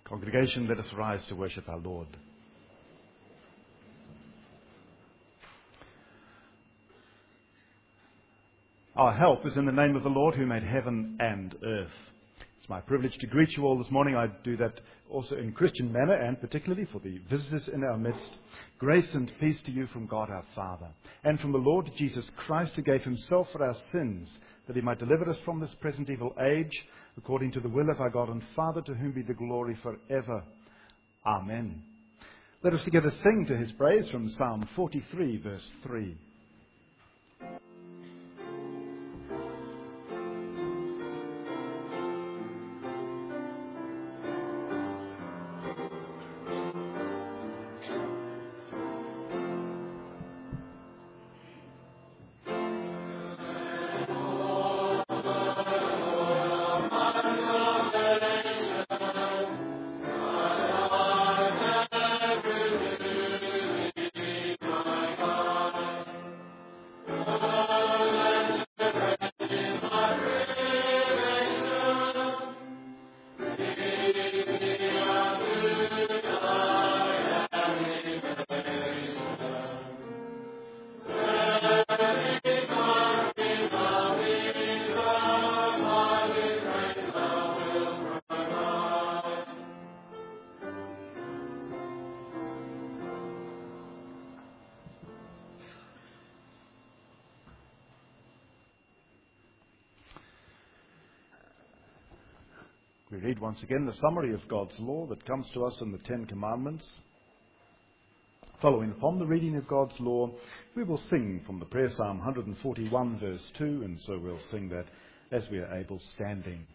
Congregation, let us rise to worship our Lord. Our help is in the name of the Lord who made heaven and earth. It's my privilege to greet you all this morning. I do that also in Christian manner and particularly for the visitors in our midst. Grace and peace to you from God our Father and from the Lord Jesus Christ, who gave himself for our sins that he might deliver us from this present evil age according to the will of our God and Father, to whom be the glory forever. Amen. Let us together sing to his praise from Psalm 43 verse 3. We read once again the summary of God's law that comes to us in the Ten Commandments. Following upon the reading of God's law, we will sing from the prayer Psalm 141 verse 2, and so we'll sing that as we are able, standing.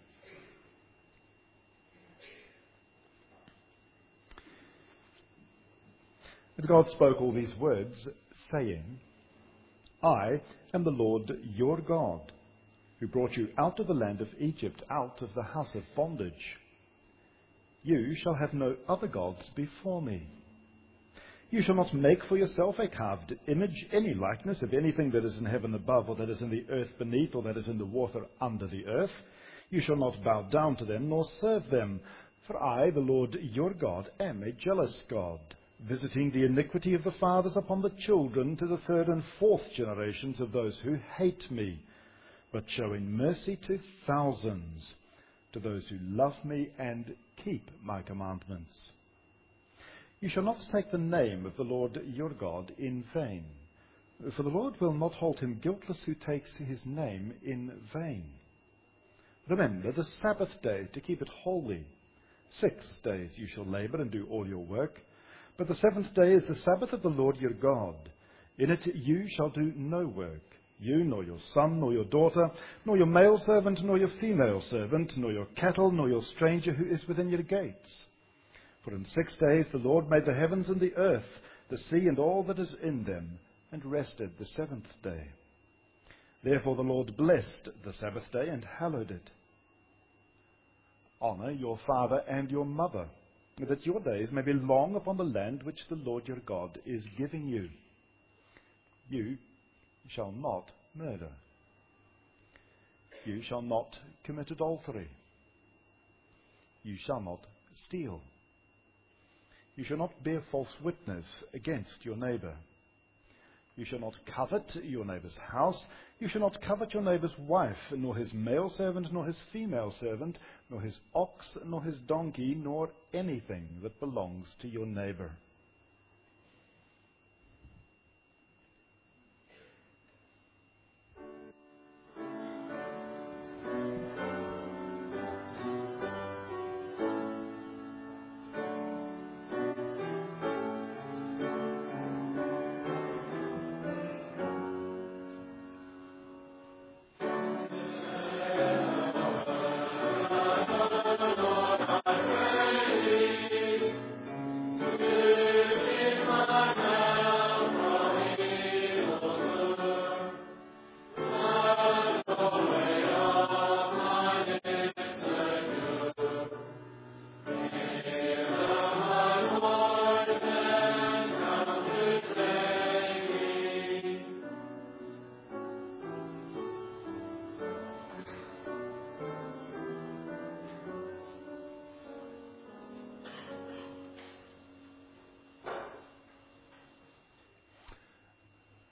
But God spoke all these words, saying, I am the Lord your God, who brought you out of the land of Egypt, out of the house of bondage. You shall have no other gods before me. You shall not make for yourself a carved image, any likeness of anything that is in heaven above, or that is in the earth beneath, or that is in the water under the earth. You shall not bow down to them, nor serve them. For I, the Lord your God, am a jealous God, visiting the iniquity of the fathers upon the children to the third and fourth generations of those who hate me, but showing mercy to thousands, to those who love me and keep my commandments. You shall not take the name of the Lord your God in vain, for the Lord will not hold him guiltless who takes his name in vain. Remember the Sabbath day to keep it holy. 6 days you shall labor and do all your work, but the seventh day is the Sabbath of the Lord your God. In it you shall do no work. You, nor your son, nor your daughter, nor your male servant, nor your female servant, nor your cattle, nor your stranger who is within your gates. For in 6 days the Lord made the heavens and the earth, the sea and all that is in them, and rested the seventh day. Therefore the Lord blessed the Sabbath day and hallowed it. Honor your father and your mother, that your days may be long upon the land which the Lord your God is giving you. You shall not murder. You shall not commit adultery. You shall not steal. You shall not bear false witness against your neighbor. You shall not covet your neighbor's house. You shall not covet your neighbor's wife, nor his male servant, nor his female servant, nor his ox, nor his donkey, nor anything that belongs to your neighbor.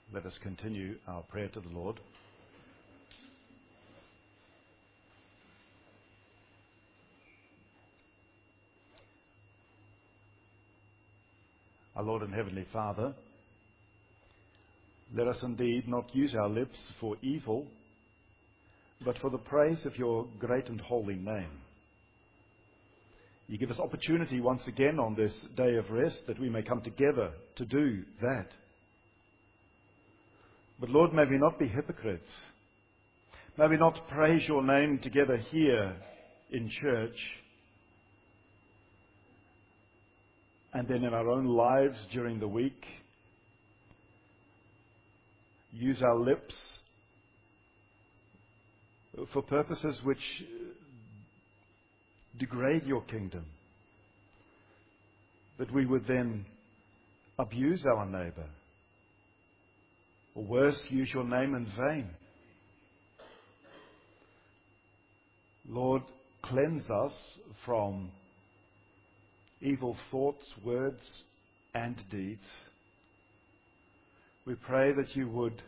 Let us continue our prayer to the Lord. Our Lord and Heavenly Father, let us indeed not use our lips for evil, but for the praise of your great and holy name. You give us opportunity once again on this day of rest that we may come together to do that. But Lord, may we not be hypocrites. May we not praise your name together here in church, and then in our own lives during the week, use our lips for purposes which degrade your kingdom, that we would then abuse our neighbor, or worse, use your name in vain. Lord, cleanse us from evil thoughts, words, and deeds. We pray that you would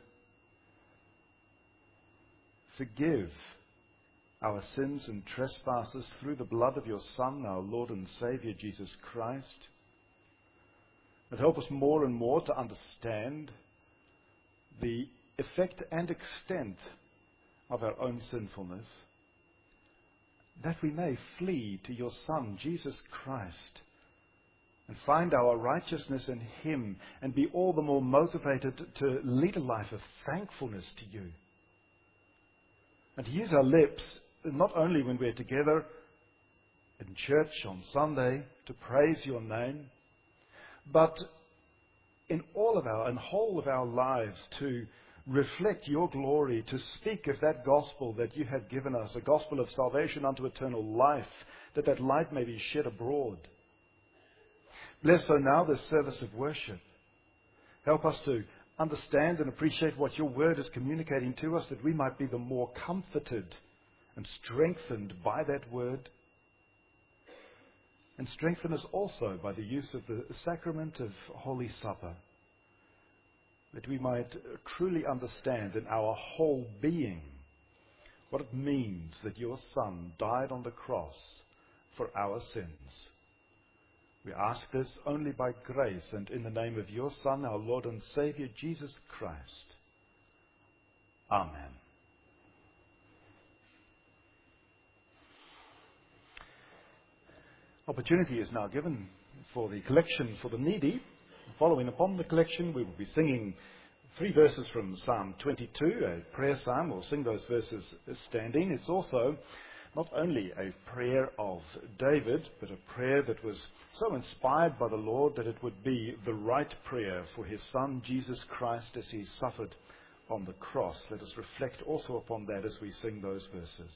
forgive our sins and trespasses through the blood of your Son, our Lord and Saviour, Jesus Christ. And help us more and more to understand the effect and extent of our own sinfulness, that we may flee to your Son, Jesus Christ, and find our righteousness in him, and be all the more motivated to lead a life of thankfulness to you. And to use our lips, not only when we're together in church on Sunday to praise your name, but in all of our and whole of our lives to reflect your glory, to speak of that gospel that you have given us, a gospel of salvation unto eternal life, that that light may be shed abroad. Bless, so now, this service of worship. Help us to understand and appreciate what your word is communicating to us, that we might be the more comforted and strengthened by that word. And strengthen us also by the use of the sacrament of Holy Supper, that we might truly understand in our whole being what it means that your Son died on the cross for our sins. We ask this only by grace and in the name of your Son, our Lord and Saviour, Jesus Christ. Amen. Opportunity is now given for the collection for the needy. Following upon the collection, we will be singing 3 verses from Psalm 22, a prayer psalm. We'll sing those verses standing. It's also not only a prayer of David, but a prayer that was so inspired by the Lord that it would be the right prayer for his Son, Jesus Christ, as he suffered on the cross. Let us reflect also upon that as we sing those verses.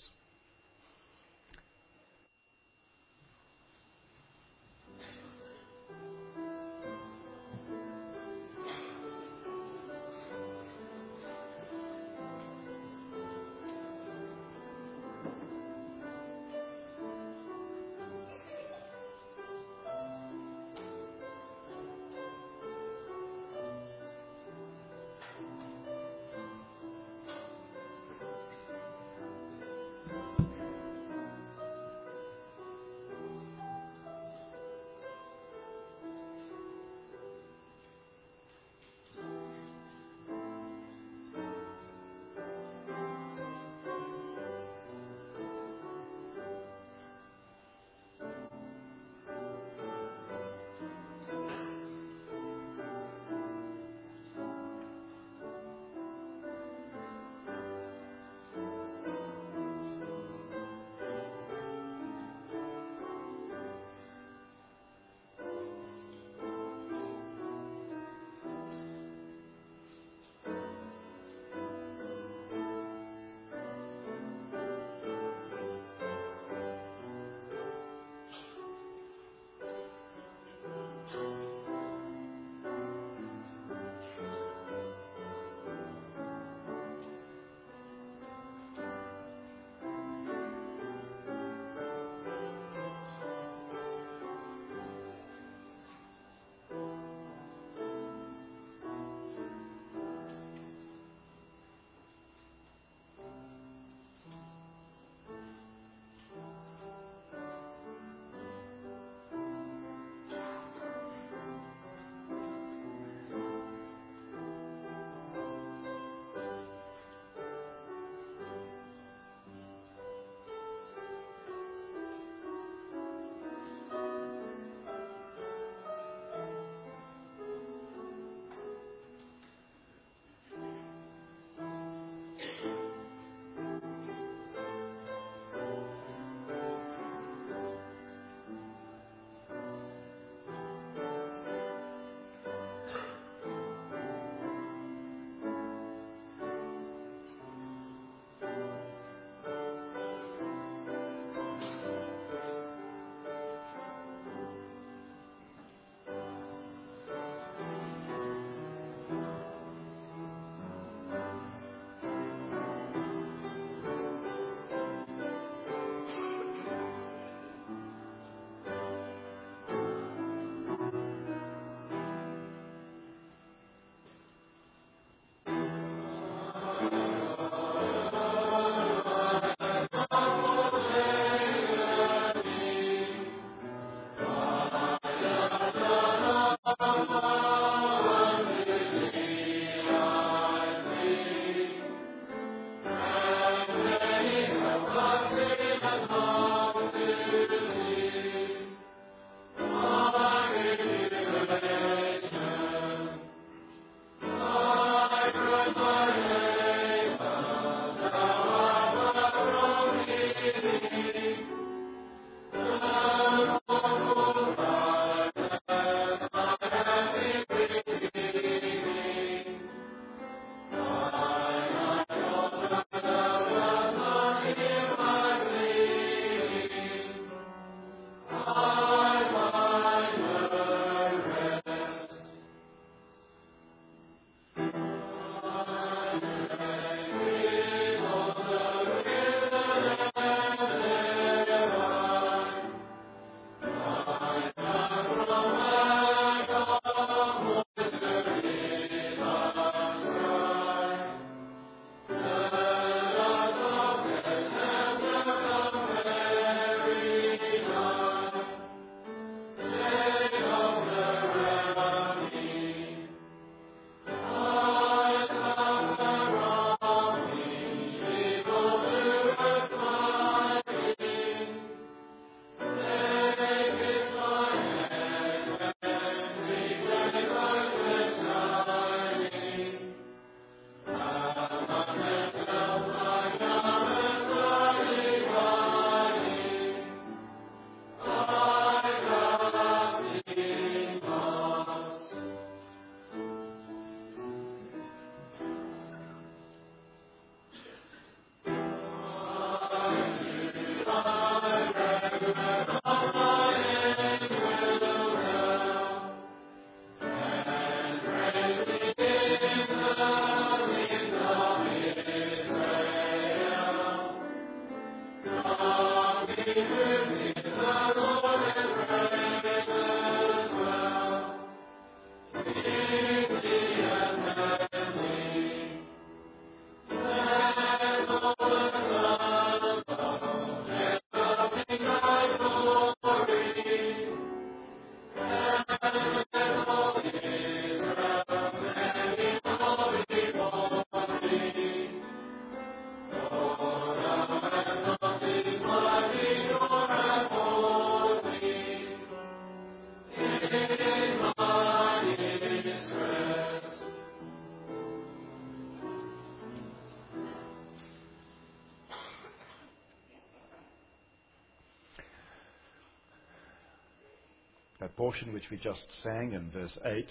That portion which we just sang in verse 8,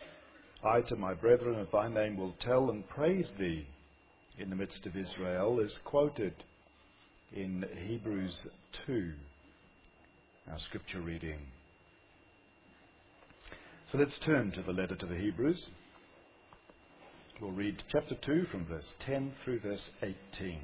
I to my brethren of thy name will tell and praise thee in the midst of Israel, is quoted in Hebrews 2, our scripture reading. So let's turn to the letter to the Hebrews. We'll read chapter 2 from verse 10 through verse 18.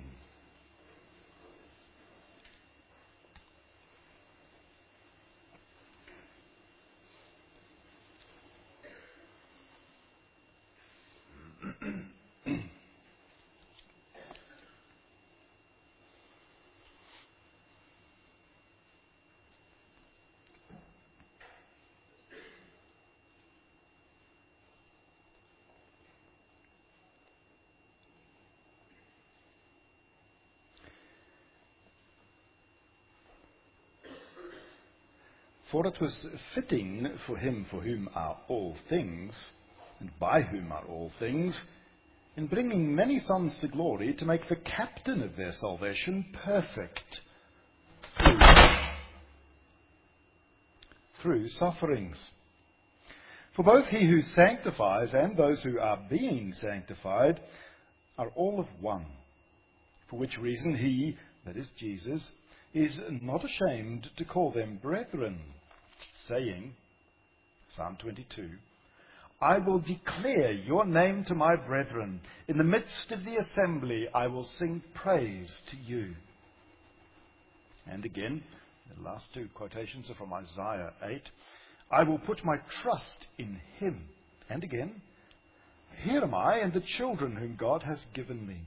For it was fitting for him for whom are all things, and by whom are all things, in bringing many sons to glory, to make the captain of their salvation perfect through sufferings. For both he who sanctifies and those who are being sanctified are all of one, for which reason he, that is Jesus, is not ashamed to call them brethren, saying, Psalm 22, I will declare your name to my brethren. In the midst of the assembly I will sing praise to you. And again, the last two quotations are from Isaiah 8. I will put my trust in him. And again, here am I and the children whom God has given me.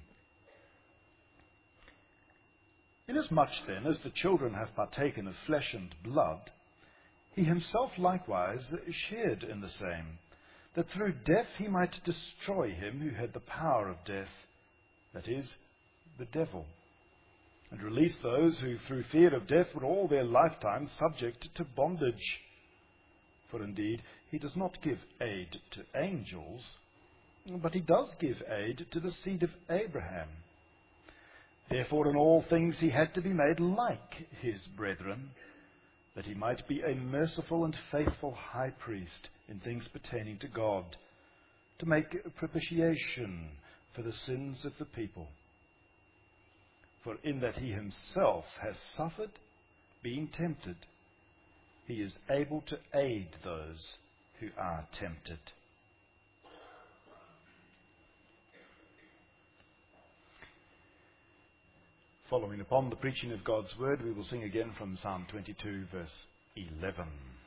Inasmuch then as the children have partaken of flesh and blood, he himself likewise shared in the same, that through death he might destroy him who had the power of death, that is, the devil, and release those who through fear of death were all their lifetime subject to bondage. For indeed he does not give aid to angels, but he does give aid to the seed of Abraham. Therefore, in all things he had to be made like his brethren, that he might be a merciful and faithful high priest in things pertaining to God, to make propitiation for the sins of the people. For in that he himself has suffered, being tempted, he is able to aid those who are tempted. Following upon the preaching of God's word, we will sing again from Psalm 22, verse 11.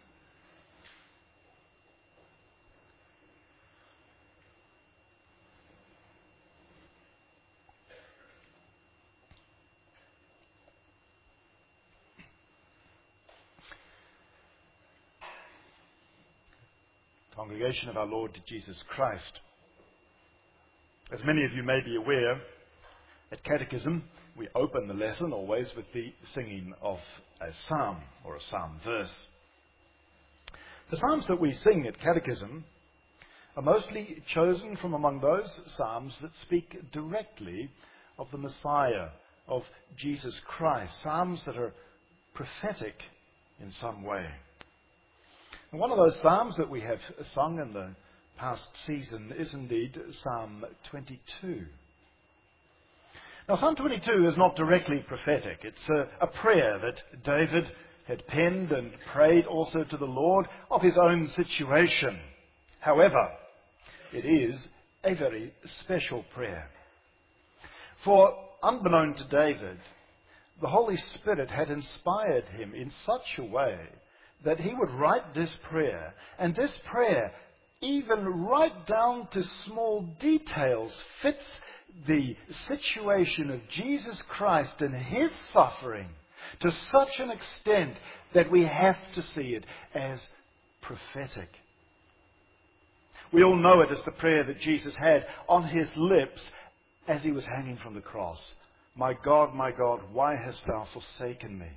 Congregation of our Lord Jesus Christ. As many of you may be aware, at Catechism, we open the lesson always with the singing of a psalm or a psalm verse. The psalms that we sing at Catechism are mostly chosen from among those psalms that speak directly of the Messiah, of Jesus Christ, psalms that are prophetic in some way. And one of those psalms that we have sung in the past season is indeed Psalm 22. Now, Psalm 22 is not directly prophetic. It's a prayer that David had penned and prayed also to the Lord of his own situation. However, it is a very special prayer. For, unbeknown to David, the Holy Spirit had inspired him in such a way that he would write this prayer, and this prayer, even right down to small details, fits the situation of Jesus Christ and his suffering to such an extent that we have to see it as prophetic. We all know it as the prayer that Jesus had on his lips as he was hanging from the cross. My God, why hast thou forsaken me?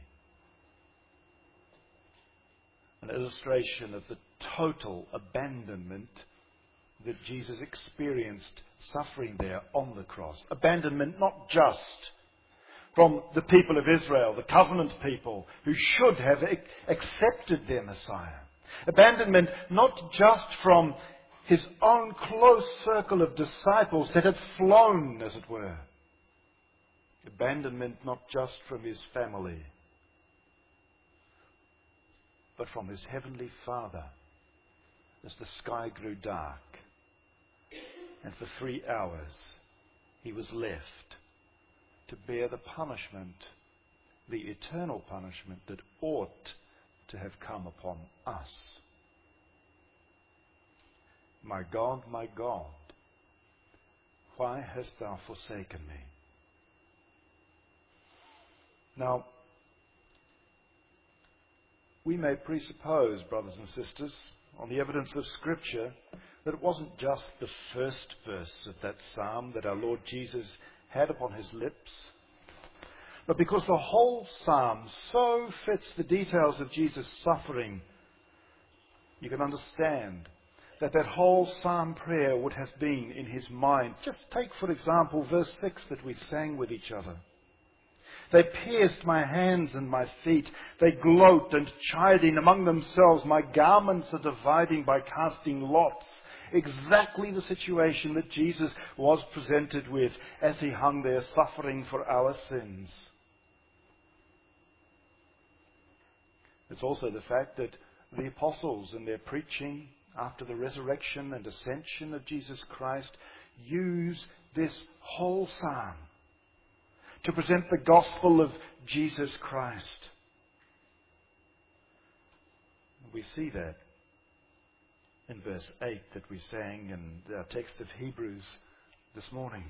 An illustration of the total abandonment that Jesus experienced suffering there on the cross. Abandonment not just from the people of Israel, the covenant people who should have accepted their Messiah. Abandonment not just from his own close circle of disciples that had flown, as it were. Abandonment not just from his family, but from his heavenly Father as the sky grew dark. And for 3 hours he was left to bear the punishment, the eternal punishment that ought to have come upon us. My God, why hast thou forsaken me? Now, we may presuppose, brothers and sisters, on the evidence of Scripture, that it wasn't just the first verse of that psalm that our Lord Jesus had upon his lips, but because the whole psalm so fits the details of Jesus' suffering, you can understand that that whole psalm prayer would have been in his mind. Just take, for example, verse 6 that we sang with each other. They pierced my hands and my feet. They gloat and chiding among themselves. My garments are dividing by casting lots. Exactly the situation that Jesus was presented with as he hung there suffering for our sins. It's also the fact that the apostles in their preaching after the resurrection and ascension of Jesus Christ use this whole psalm to present the gospel of Jesus Christ. We see that in verse 8 that we sang in our text of Hebrews this morning.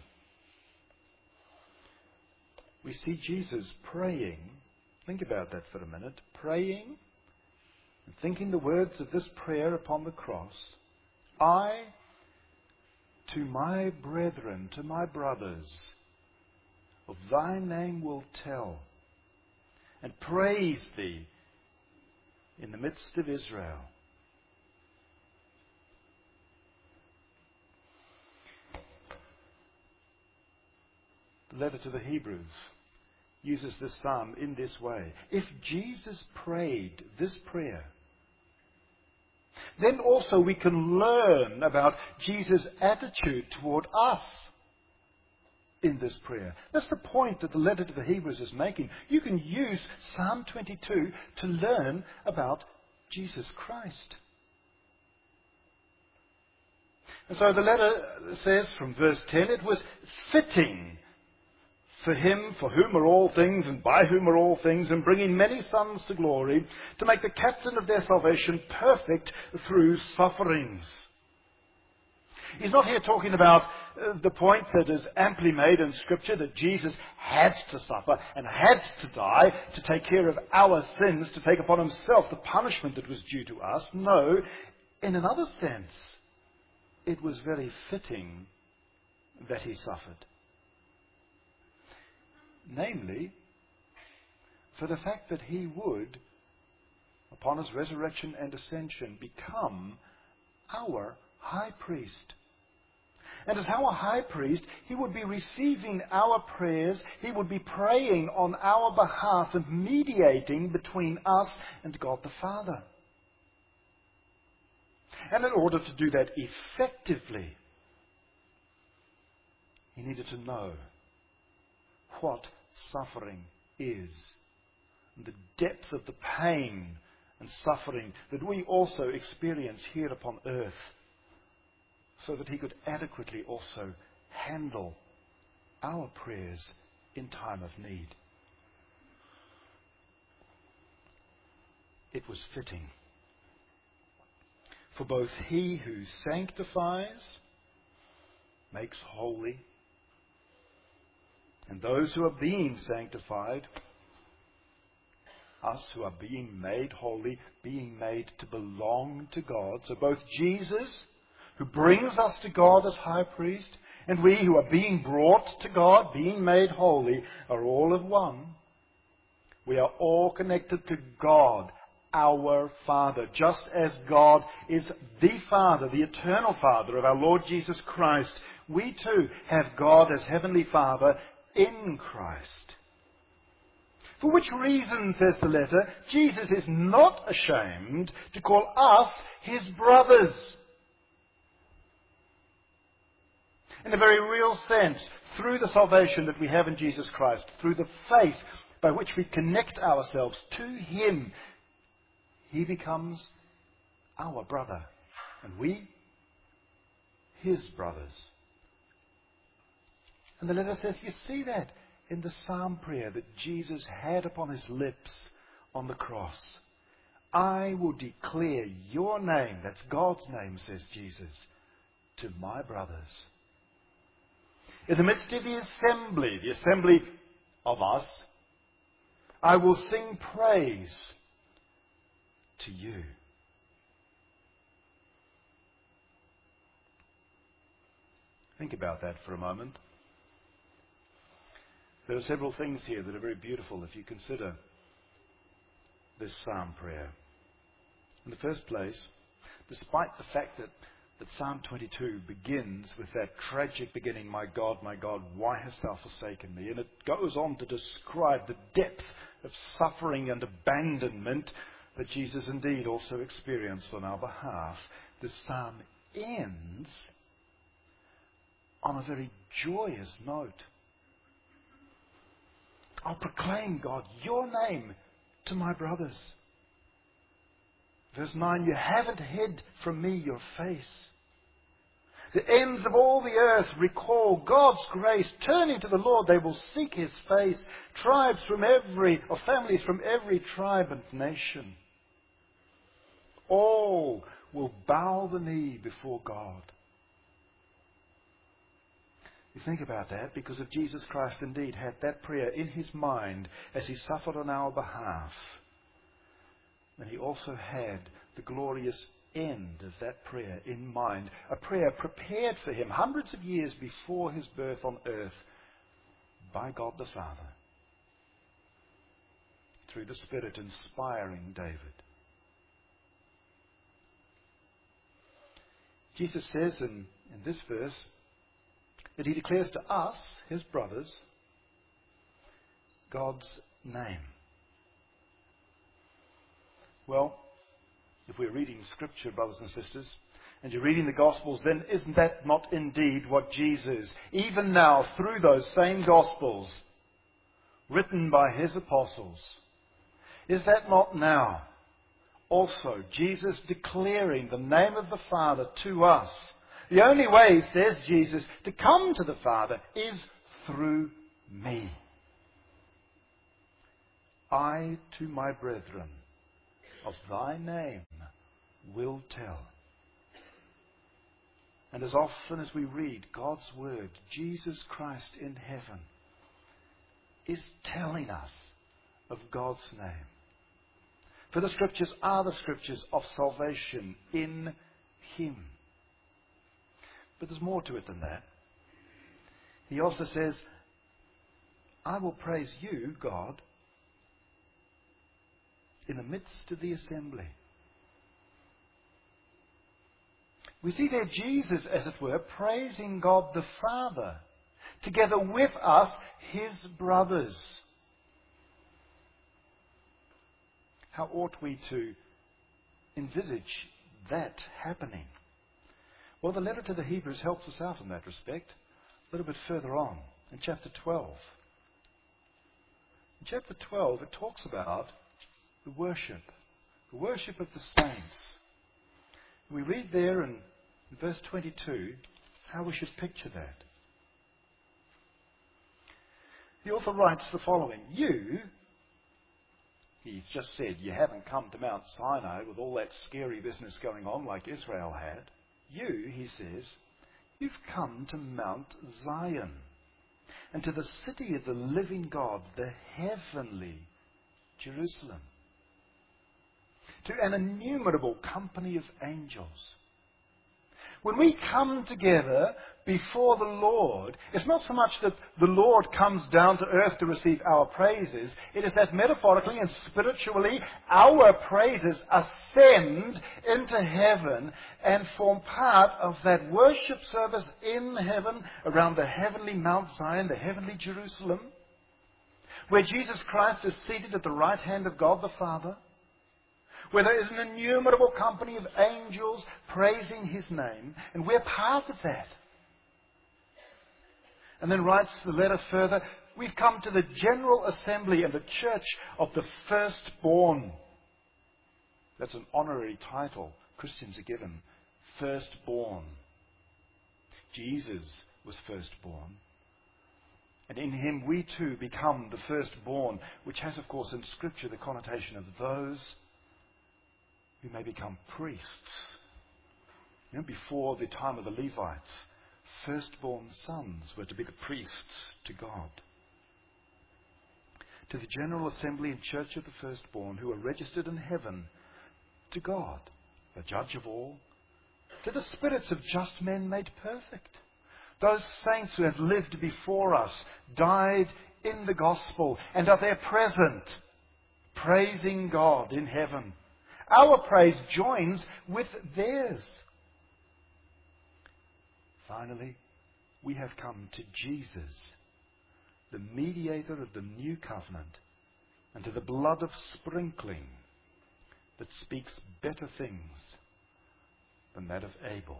We see Jesus praying. Think about that for a minute. Praying and thinking the words of this prayer upon the cross. I, to my brethren, to my brothers, of thy name will tell, and praise thee in the midst of Israel. letter to the Hebrews uses this psalm in this way. If Jesus prayed this prayer, then also we can learn about Jesus' attitude toward us in this prayer. That's the point that the letter to the Hebrews is making. You can use Psalm 22 to learn about Jesus Christ. And so the letter says from verse 10, it was fitting for him, for whom are all things, and by whom are all things, and bringing many sons to glory, to make the captain of their salvation perfect through sufferings. He's not here talking about the point that is amply made in Scripture, that Jesus had to suffer and had to die to take care of our sins, to take upon himself the punishment that was due to us. No, in another sense, it was very fitting that he suffered. Namely, for the fact that he would, upon his resurrection and ascension, become our high priest. And as our high priest, he would be receiving our prayers, he would be praying on our behalf and mediating between us and God the Father. And in order to do that effectively, he needed to know what suffering is, and the depth of the pain and suffering that we also experience here upon earth, so that he could adequately also handle our prayers in time of need. It was fitting. For both he who sanctifies, makes holy, and those who are being sanctified, us who are being made holy, being made to belong to God. So both Jesus, who brings us to God as high priest, and we who are being brought to God, being made holy, are all of one. We are all connected to God, our Father, just as God is the Father, the eternal Father of our Lord Jesus Christ. We too have God as Heavenly Father in Christ. For which reason, says the letter, Jesus is not ashamed to call us his brothers. In a very real sense, through the salvation that we have in Jesus Christ, through the faith by which we connect ourselves to him, he becomes our brother, and we, his brothers. And the letter says, you see that in the psalm prayer that Jesus had upon his lips on the cross. I will declare your name, that's God's name, says Jesus, to my brothers. In the midst of the assembly of us, I will sing praise to you. Think about that for a moment. There are several things here that are very beautiful if you consider this psalm prayer. In the first place, despite the fact that Psalm 22 begins with that tragic beginning, my God, why hast thou forsaken me? And it goes on to describe the depth of suffering and abandonment that Jesus indeed also experienced on our behalf. The psalm ends on a very joyous note. I'll proclaim, God, your name to my brothers. Verse 9, you haven't hid from me your face. The ends of all the earth recall God's grace. Turning to the Lord, they will seek his face. Families from every tribe and nation. All will bow the knee before God. You think about that, because if Jesus Christ indeed had that prayer in his mind as he suffered on our behalf, then he also had the glorious end of that prayer in mind. A prayer prepared for him hundreds of years before his birth on earth by God the Father, through the Spirit inspiring David. Jesus says in this verse that he declares to us, his brothers, God's name? Well, if we're reading Scripture, brothers and sisters, and you're reading the Gospels, then isn't that not indeed what Jesus, even now through those same Gospels, written by His apostles, is that not now also Jesus declaring the name of the Father to us? The only way, says Jesus, to come to the Father is through me. I to my brethren of thy name will tell. And as often as we read God's Word, Jesus Christ in heaven is telling us of God's name. For the Scriptures are the Scriptures of salvation in Him. But there's more to it than that. He also says, I will praise you, God, in the midst of the assembly. We see there Jesus, as it were, praising God the Father, together with us, His brothers. How ought we to envisage that happening? Well, the letter to the Hebrews helps us out in that respect. A little bit further on, in chapter 12. In chapter 12, it talks about the worship of the saints. We read there in verse 22 how we should picture that. The author writes the following: he's just said, you haven't come to Mount Sinai with all that scary business going on like Israel had. He says, you've come to Mount Zion and to the city of the living God, the heavenly Jerusalem, to an innumerable company of angels. When we come together before the Lord, it's not so much that the Lord comes down to earth to receive our praises. It is that metaphorically and spiritually our praises ascend into heaven and form part of that worship service in heaven around the heavenly Mount Zion, the heavenly Jerusalem, where Jesus Christ is seated at the right hand of God the Father, where there is an innumerable company of angels praising His name, and we're part of that. And then writes the letter further, we've come to the general assembly and the church of the firstborn. That's an honorary title Christians are given. Firstborn. Jesus was firstborn. And in Him we too become the firstborn, which has, of course, in Scripture the connotation of those who may become priests. Before the time of the Levites, firstborn sons were to be the priests to God. To the general assembly and church of the firstborn who are registered in heaven, to God, the judge of all, to the spirits of just men made perfect, those saints who have lived before us, died in the gospel, and are there present, praising God in heaven. Our praise joins with theirs. Finally, we have come to Jesus, the mediator of the new covenant, and to the blood of sprinkling that speaks better things than that of Abel.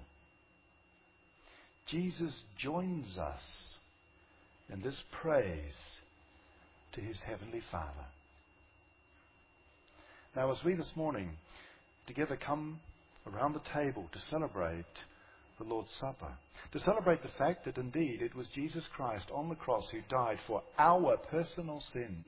Jesus joins us in this praise to His heavenly Father. Now, as we this morning together come around the table to celebrate the Lord's Supper, to celebrate the fact that indeed it was Jesus Christ on the cross who died for our personal sins,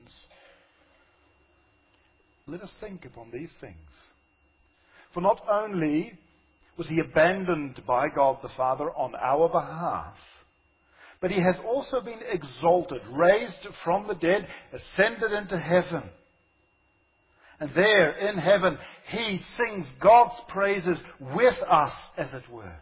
let us think upon these things. For not only was He abandoned by God the Father on our behalf, but He has also been exalted, raised from the dead, ascended into heaven. And there in heaven, He sings God's praises with us, as it were.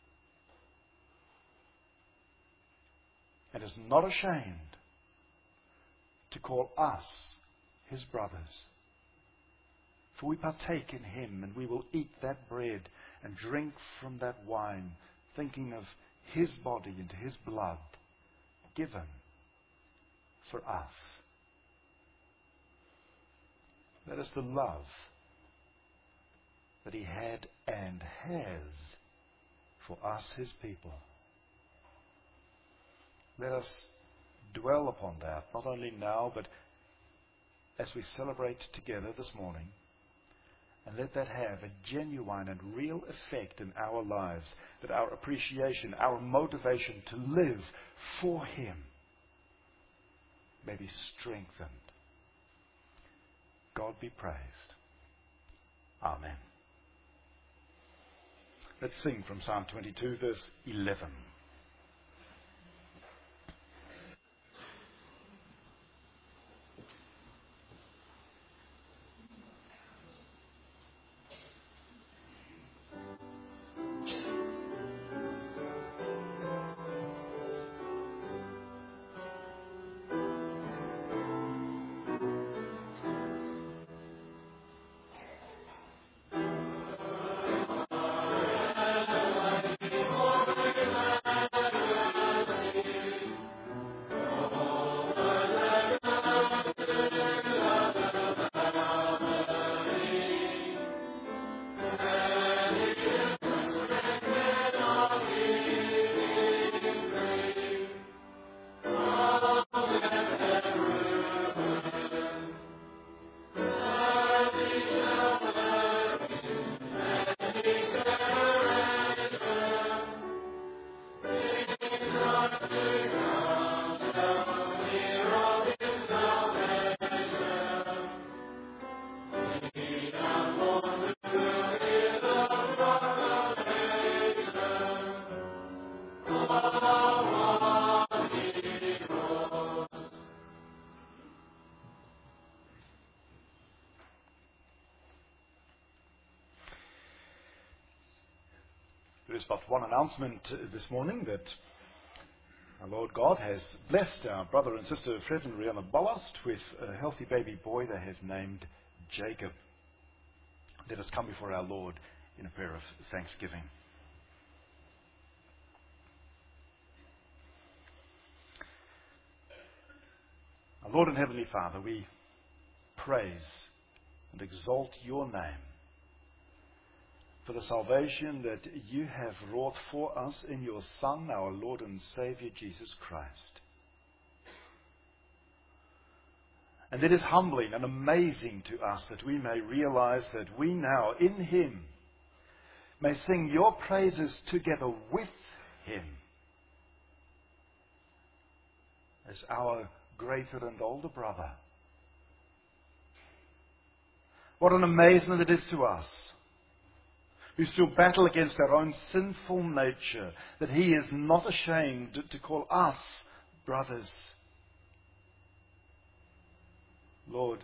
And is not ashamed to call us His brothers. For we partake in Him, and we will eat that bread and drink from that wine, thinking of His body and His blood given for us. That is the love that he had and has for us, his people. Let us dwell upon that, not only now, but as we celebrate together this morning. And let that have a genuine and real effect in our lives, that our appreciation, our motivation to live for him may be strengthened. God be praised. Amen. Let's sing from Psalm 22, verse 11. There is but one announcement this morning, that our Lord God has blessed our brother and sister Fred and Rihanna Ballast with a healthy baby boy they have named Jacob. Let us come before our Lord in a prayer of thanksgiving. Our Lord and Heavenly Father, we praise and exalt your name for the salvation that you have wrought for us in your Son, our Lord and Savior, Jesus Christ. And it is humbling and amazing to us that we may realize that we now, in him, may sing your praises together with him as our greater and older brother. What an amazement it is to us, who still battle against our own sinful nature, that he is not ashamed to call us brothers. Lord,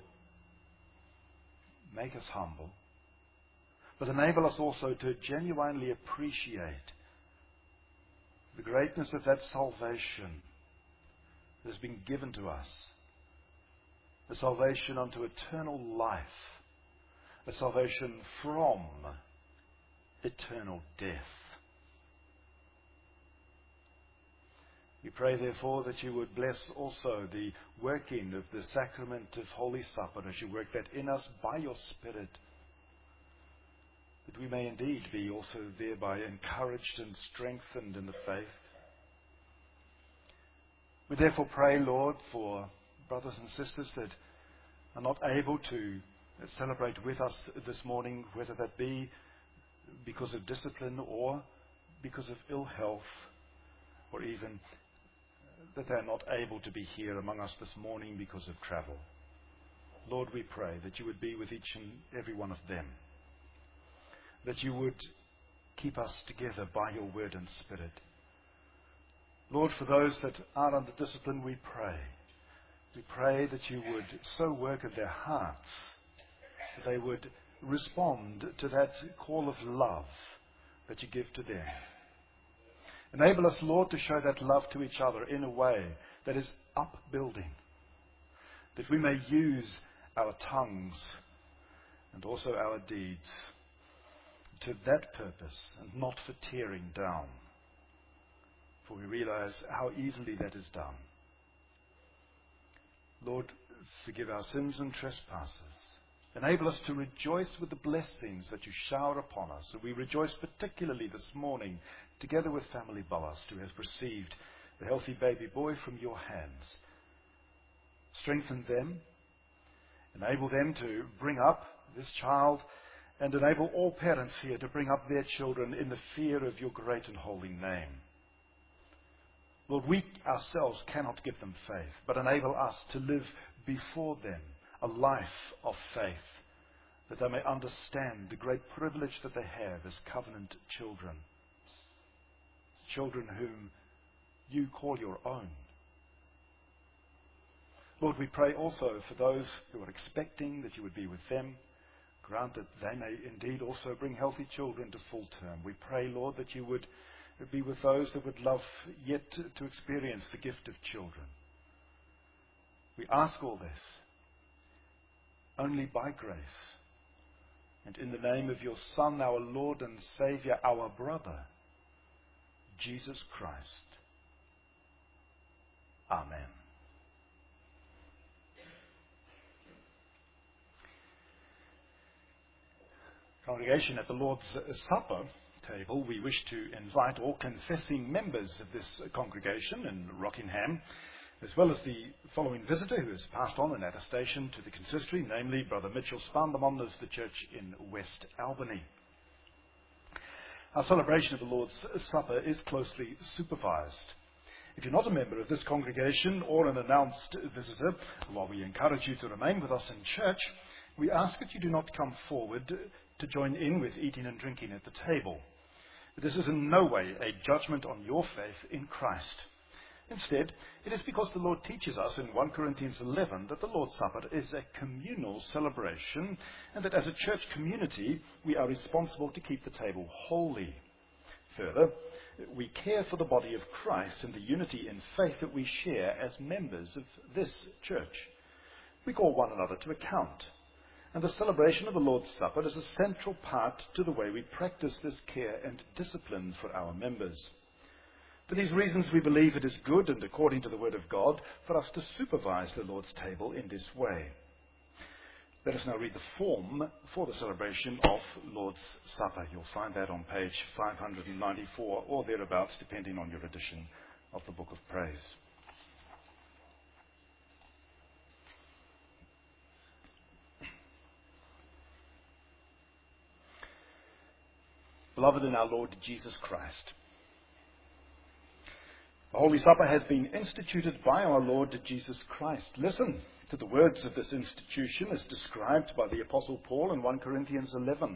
make us humble, but enable us also to genuinely appreciate the greatness of that salvation that has been given to us, the salvation unto eternal life, a salvation from eternal death. We pray, therefore, that you would bless also the working of the sacrament of Holy Supper as you work that in us by your Spirit, that we may indeed be also thereby encouraged and strengthened in the faith. We therefore pray, Lord, for brothers and sisters that are not able to celebrate with us this morning, whether that be because of discipline or because of ill health, or even that they are not able to be here among us this morning because of travel. Lord, we pray that you would be with each and every one of them, that you would keep us together by your word and Spirit. Lord, for those that are under discipline, we pray that you would so work in their hearts that they would respond to that call of love that you give to them. Enable us, Lord, to show that love to each other in a way that is upbuilding, that we may use our tongues and also our deeds to that purpose and not for tearing down, for we realize how easily that is done. Lord, forgive our sins and trespasses. Enable us to rejoice with the blessings that you shower upon us. And we rejoice particularly this morning, together with family Ballast, who has received the healthy baby boy from your hands. Strengthen them, enable them to bring up this child, and enable all parents here to bring up their children in the fear of your great and holy name. Lord, we ourselves cannot give them faith, but enable us to live before them a life of faith, that they may understand the great privilege that they have as covenant children, children whom you call your own. Lord, we pray also for those who are expecting that you would be with them. Grant that they may indeed also bring healthy children to full term. We pray, Lord, that you would be with those that would love yet to experience the gift of children. We ask all this only by grace, and in the name of your Son, our Lord and Saviour, our brother, Jesus Christ. Amen. Congregation, at the Lord's Supper table, we wish to invite all confessing members of this congregation in Rockingham, as well as the following visitor who has passed on an attestation to the consistory, namely Brother Mitchell Spandamon of the church in West Albany. Our celebration of the Lord's Supper is closely supervised. If you're not a member of this congregation or an announced visitor, while we encourage you to remain with us in church, we ask that you do not come forward to join in with eating and drinking at the table. This is in no way a judgment on your faith in Christ. Instead, it is because the Lord teaches us in 1 Corinthians 11 that the Lord's Supper is a communal celebration, and that as a church community, we are responsible to keep the table holy. Further, we care for the body of Christ and the unity in faith that we share as members of this church. We call one another to account, and the celebration of the Lord's Supper is a central part to the way we practice this care and discipline for our members. For these reasons, we believe it is good and according to the Word of God for us to supervise the Lord's table in this way. Let us now read the form for the celebration of Lord's Supper. You'll find that on page 594 or thereabouts, depending on your edition of the Book of Praise. Beloved in our Lord Jesus Christ, the Holy Supper has been instituted by our Lord Jesus Christ. Listen to the words of this institution as described by the Apostle Paul in 1 Corinthians 11.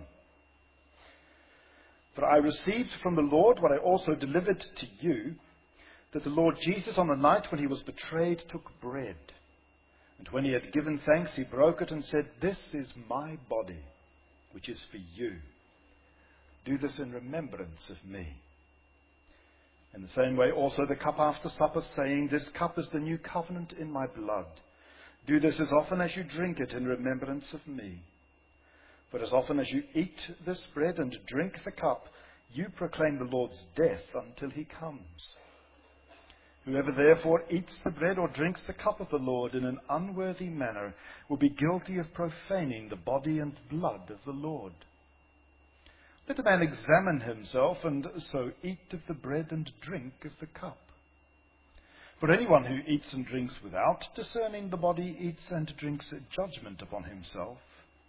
For I received from the Lord what I also delivered to you, that the Lord Jesus on the night when he was betrayed took bread. And when he had given thanks, he broke it and said, "This is my body, which is for you. Do this in remembrance of me." In the same way also the cup after supper, saying, "This cup is the new covenant in my blood. Do this as often as you drink it in remembrance of me. For as often as you eat this bread and drink the cup, you proclaim the Lord's death until he comes. Whoever therefore eats the bread or drinks the cup of the Lord in an unworthy manner will be guilty of profaning the body and blood of the Lord. Let a man examine himself, and so eat of the bread and drink of the cup. For anyone who eats and drinks without discerning the body eats and drinks judgment upon himself.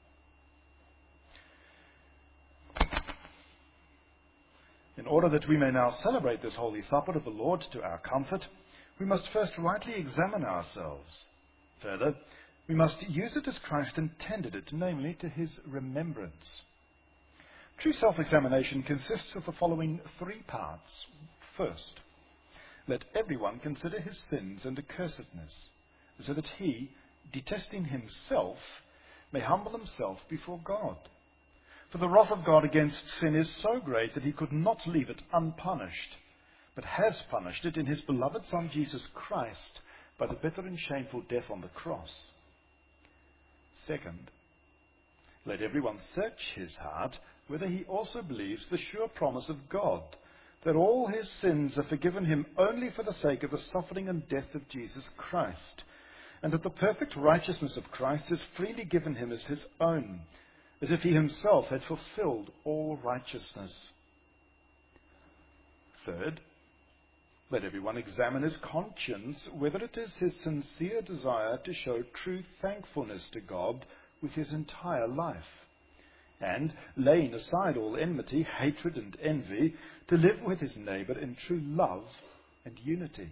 In order that we may now celebrate this holy supper of the Lord to our comfort, we must first rightly examine ourselves. Further, we must use it as Christ intended it, namely to his remembrance. True self-examination consists of the following three parts. First, let everyone consider his sins and accursedness, so that he, detesting himself, may humble himself before God. For the wrath of God against sin is so great that he could not leave it unpunished, but has punished it in his beloved Son Jesus Christ by the bitter and shameful death on the cross. Second, let everyone search his heart, whether he also believes the sure promise of God, that all his sins are forgiven him only for the sake of the suffering and death of Jesus Christ, and that the perfect righteousness of Christ is freely given him as his own, as if he himself had fulfilled all righteousness. Third, let everyone examine his conscience, whether it is his sincere desire to show true thankfulness to God with his entire life, and, laying aside all enmity, hatred, and envy, to live with his neighbour in true love and unity.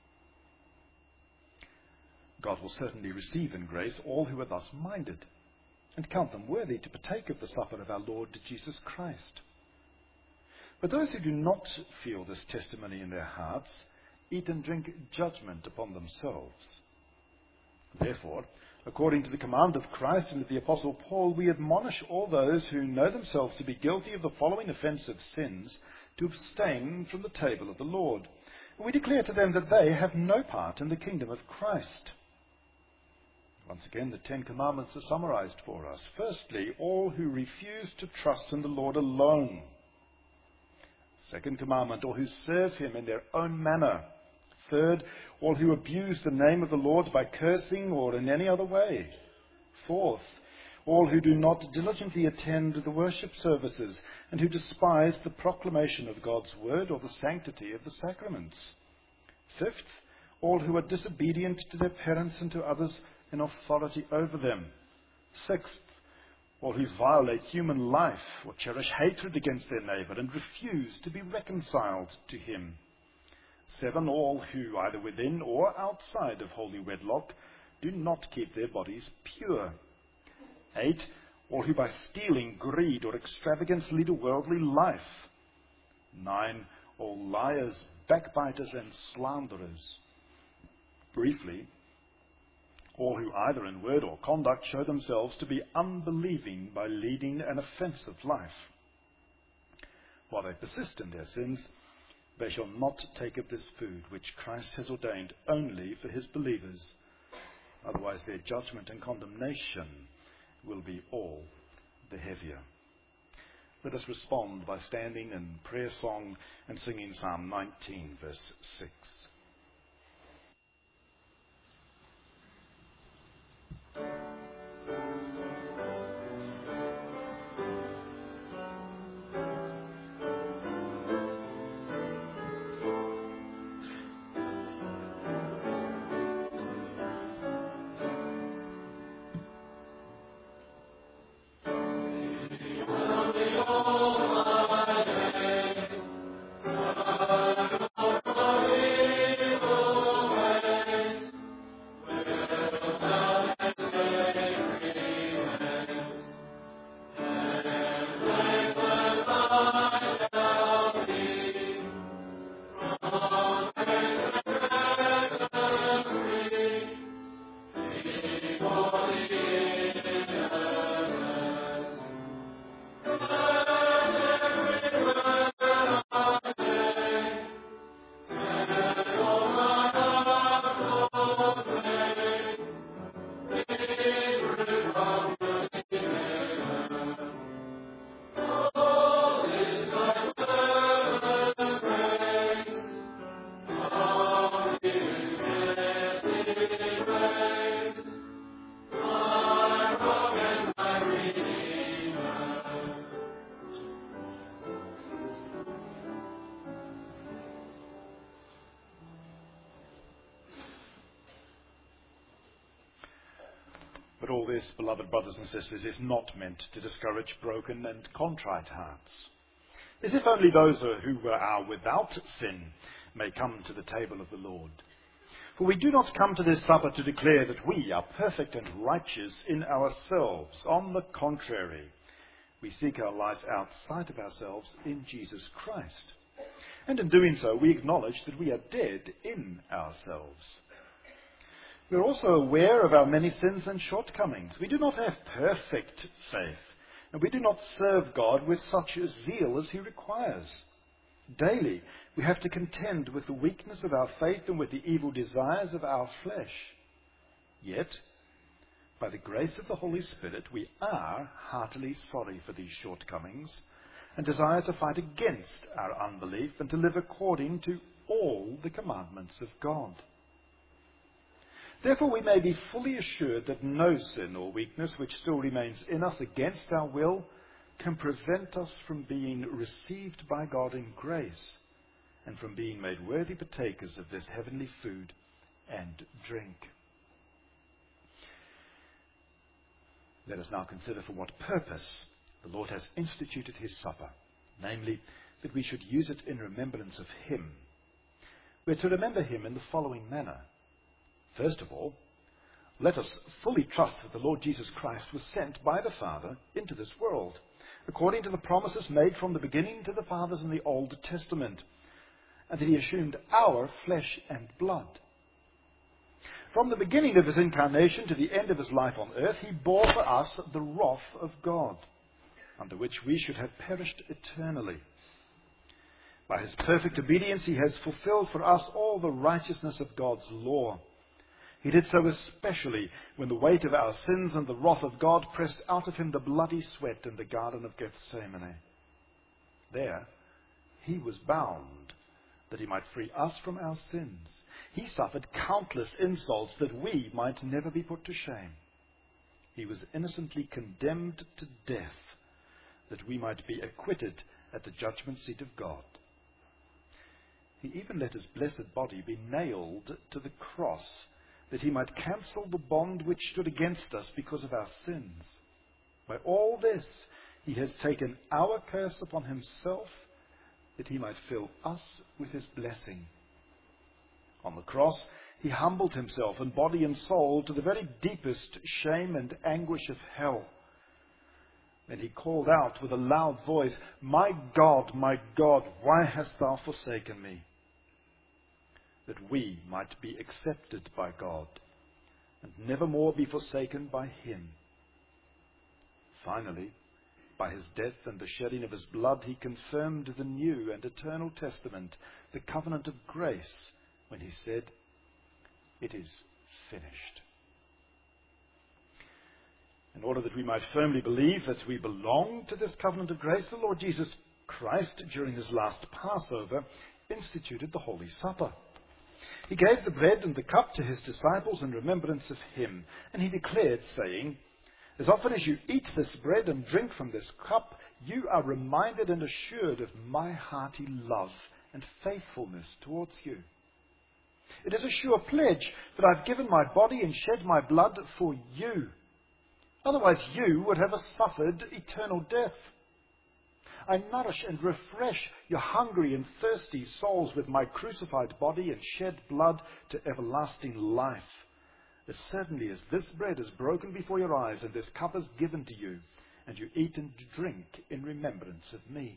God will certainly receive in grace all who are thus minded, and count them worthy to partake of the supper of our Lord Jesus Christ. But those who do not feel this testimony in their hearts eat and drink judgment upon themselves. Therefore, according to the command of Christ and of the Apostle Paul, we admonish all those who know themselves to be guilty of the following offensive sins to abstain from the table of the Lord. We declare to them that they have no part in the kingdom of Christ. Once again, the Ten Commandments are summarized for us. Firstly, all who refuse to trust in the Lord alone. Second commandment, all who serve him in their own manner. Third, all who abuse the name of the Lord by cursing or in any other way. Fourth, all who do not diligently attend the worship services and who despise the proclamation of God's word or the sanctity of the sacraments. Fifth, all who are disobedient to their parents and to others in authority over them. Sixth, all who violate human life or cherish hatred against their neighbour and refuse to be reconciled to him. 7, all who, either within or outside of holy wedlock, do not keep their bodies pure. 8, all who by stealing, greed, or extravagance lead a worldly life. 9, all liars, backbiters, and slanderers. Briefly, all who either in word or conduct show themselves to be unbelieving by leading an offensive life. While they persist in their sins, they shall not take of this food which Christ has ordained only for his believers. Otherwise their judgment and condemnation will be all the heavier. Let us respond by standing in prayer song and singing Psalm 19, verse 6. But all this, beloved brothers and sisters, is not meant to discourage broken and contrite hearts. As if only those who are without sin may come to the table of the Lord. For we do not come to this supper to declare that we are perfect and righteous in ourselves. On the contrary, we seek our life outside of ourselves in Jesus Christ. And in doing so, we acknowledge that we are dead in ourselves. We are also aware of our many sins and shortcomings. We do not have perfect faith, and we do not serve God with such zeal as he requires. Daily, we have to contend with the weakness of our faith and with the evil desires of our flesh. Yet, by the grace of the Holy Spirit, we are heartily sorry for these shortcomings and desire to fight against our unbelief and to live according to all the commandments of God. Therefore we may be fully assured that no sin or weakness which still remains in us against our will can prevent us from being received by God in grace and from being made worthy partakers of this heavenly food and drink. Let us now consider for what purpose the Lord has instituted his supper, namely, that we should use it in remembrance of him. We're to remember him in the following manner. First of all, let us fully trust that the Lord Jesus Christ was sent by the Father into this world, according to the promises made from the beginning to the fathers in the Old Testament, and that he assumed our flesh and blood. From the beginning of his incarnation to the end of his life on earth, he bore for us the wrath of God, under which we should have perished eternally. By his perfect obedience, he has fulfilled for us all the righteousness of God's law. He did so especially when the weight of our sins and the wrath of God pressed out of him the bloody sweat in the Garden of Gethsemane. There, he was bound that he might free us from our sins. He suffered countless insults that we might never be put to shame. He was innocently condemned to death that we might be acquitted at the judgment seat of God. He even let his blessed body be nailed to the cross that he might cancel the bond which stood against us because of our sins. By all this, he has taken our curse upon himself that he might fill us with his blessing. On the cross, he humbled himself in body and soul to the very deepest shame and anguish of hell. Then he called out with a loud voice, my God, why hast thou forsaken me?" That we might be accepted by God and never more be forsaken by him. Finally, by his death and the shedding of his blood, he confirmed the new and eternal testament, the covenant of grace, when he said, "It is finished." In order that we might firmly believe that we belong to this covenant of grace, the Lord Jesus Christ, during his last Passover, instituted the Holy Supper. He gave the bread and the cup to his disciples in remembrance of him, and he declared, saying, "As often as you eat this bread and drink from this cup, you are reminded and assured of my hearty love and faithfulness towards you. It is a sure pledge that I've given my body and shed my blood for you. Otherwise you would have suffered eternal death. I nourish and refresh your hungry and thirsty souls with my crucified body and shed blood to everlasting life. As certainly as this bread is broken before your eyes and this cup is given to you, and you eat and drink in remembrance of me."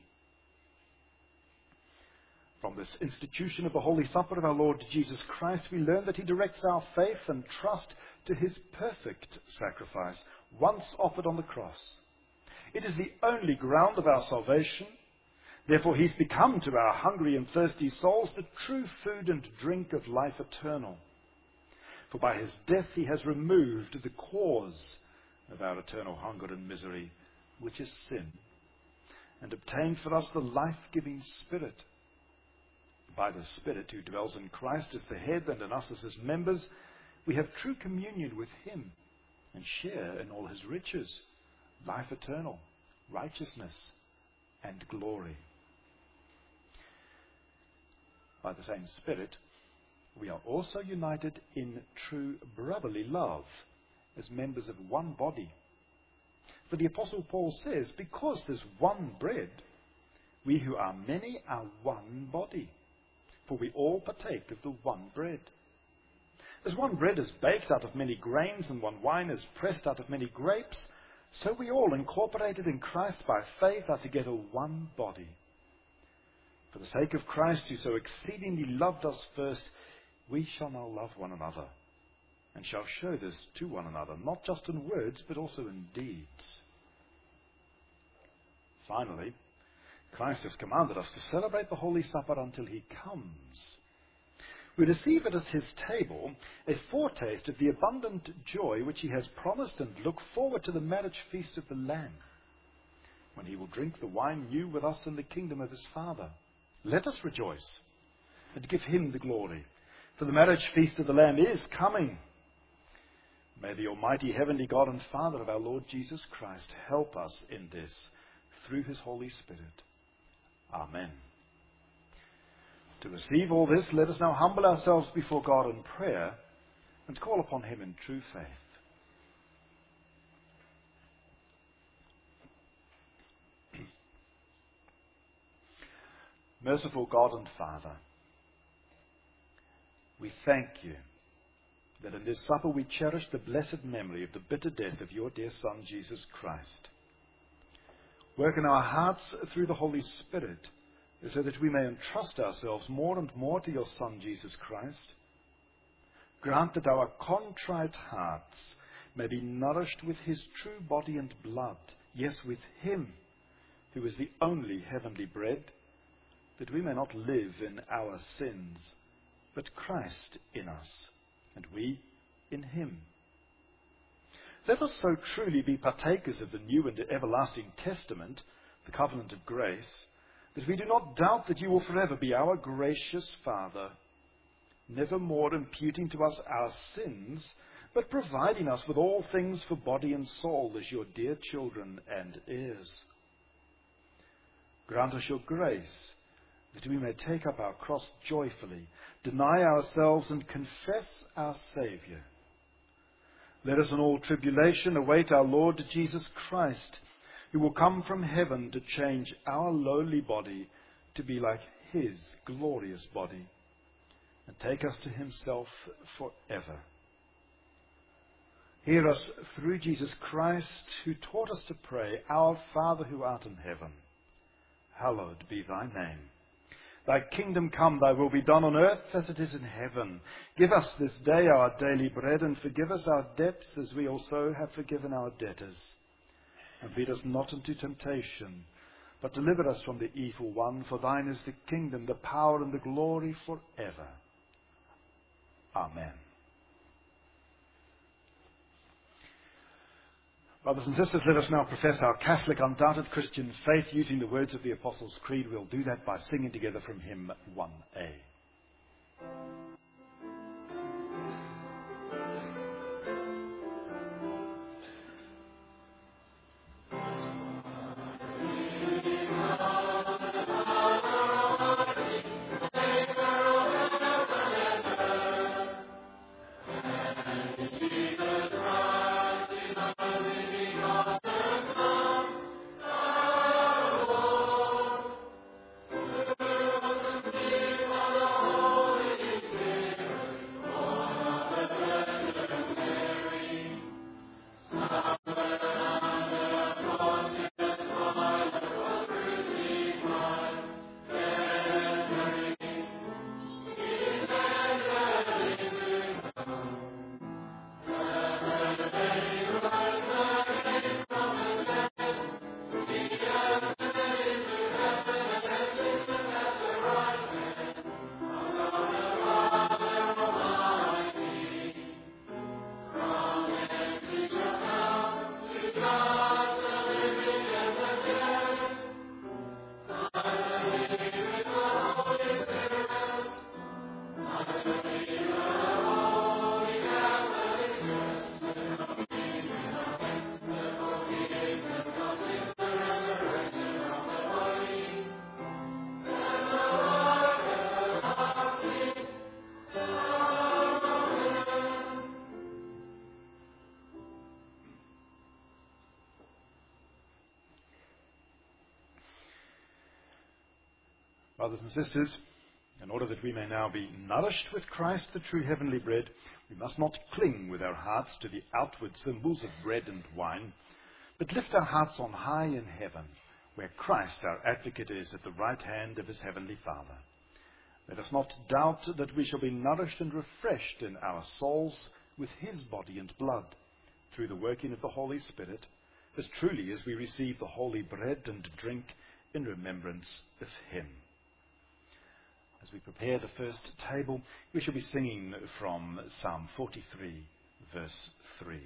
From this institution of the Holy Supper of our Lord Jesus Christ, we learn that he directs our faith and trust to his perfect sacrifice, once offered on the cross. It is the only ground of our salvation. Therefore, he's become to our hungry and thirsty souls the true food and drink of life eternal. For by his death he has removed the cause of our eternal hunger and misery, which is sin, and obtained for us the life-giving Spirit. By the Spirit who dwells in Christ as the head and in us as his members, we have true communion with him and share in all his riches, life eternal, righteousness, and glory. By the same Spirit, we are also united in true brotherly love as members of one body. For the Apostle Paul says, because there's one bread, we who are many are one body, for we all partake of the one bread. As one bread is baked out of many grains and one wine is pressed out of many grapes, so we all, incorporated in Christ by faith, are together one body. For the sake of Christ, who so exceedingly loved us first, we shall now love one another, and shall show this to one another, not just in words, but also in deeds. Finally, Christ has commanded us to celebrate the Holy Supper until he comes. We receive it at his table, a foretaste of the abundant joy which he has promised, and look forward to the marriage feast of the Lamb, when he will drink the wine new with us in the kingdom of his Father. Let us rejoice and give him the glory, for the marriage feast of the Lamb is coming, May the Almighty Heavenly God and Father of our Lord Jesus Christ help us in this through his Holy Spirit. Amen. To receive all this, let us now humble ourselves before God in prayer and call upon him in true faith. Merciful God and Father, we thank you that in this supper we cherish the blessed memory of the bitter death of your dear Son, Jesus Christ. Work in our hearts through the Holy Spirit so that we may entrust ourselves more and more to your Son, Jesus Christ. Grant that our contrite hearts may be nourished with his true body and blood, yes, with him who is the only heavenly bread, that we may not live in our sins, but Christ in us, and we in him. Let us so truly be partakers of the new and everlasting testament, the covenant of grace, that we do not doubt that you will forever be our gracious Father, never more imputing to us our sins, but providing us with all things for body and soul as your dear children and heirs. Grant us your grace, that we may take up our cross joyfully, deny ourselves and confess our Saviour. Let us in all tribulation await our Lord Jesus Christ, who will come from heaven to change our lowly body to be like his glorious body, and take us to himself forever. Hear us through Jesus Christ, who taught us to pray, Our Father who art in heaven, hallowed be thy name. Thy kingdom come, thy will be done on earth as it is in heaven. Give us this day our daily bread, and forgive us our debts as we also have forgiven our debtors. And lead us not into temptation, but deliver us from the evil one. For thine is the kingdom, the power, and the glory forever. Amen. Brothers and sisters, let us now profess our Catholic, undoubted Christian faith using the words of the Apostles' Creed. We'll do that by singing together from hymn 1A. Brothers and sisters, in order that we may now be nourished with Christ, the true heavenly bread, we must not cling with our hearts to the outward symbols of bread and wine, but lift our hearts on high in heaven, where Christ our advocate is at the right hand of his heavenly Father. Let us not doubt that we shall be nourished and refreshed in our souls with his body and blood, through the working of the Holy Spirit, as truly as we receive the holy bread and drink in remembrance of him. As we prepare the first table, we shall be singing from Psalm 43, verse 3.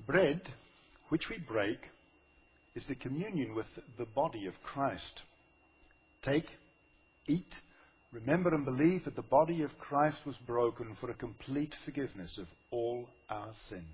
The bread which we break is the communion with the body of Christ. Take, eat, remember and believe that the body of Christ was broken for a complete forgiveness of all our sins.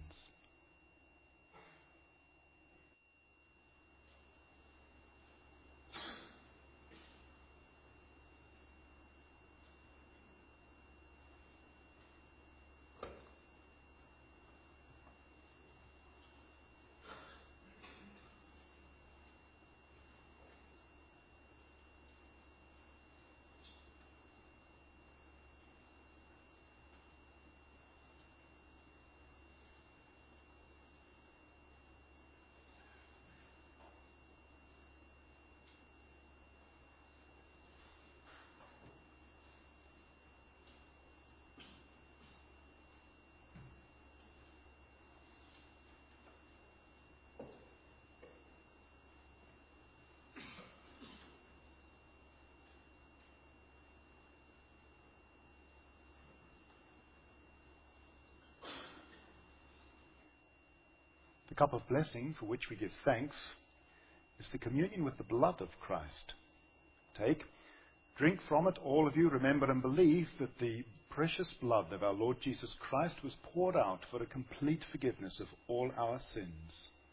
The cup of blessing for which we give thanks is the communion with the blood of Christ. Take, drink from it, all of you. Remember and believe that the precious blood of our Lord Jesus Christ was poured out for a complete forgiveness of all our sins.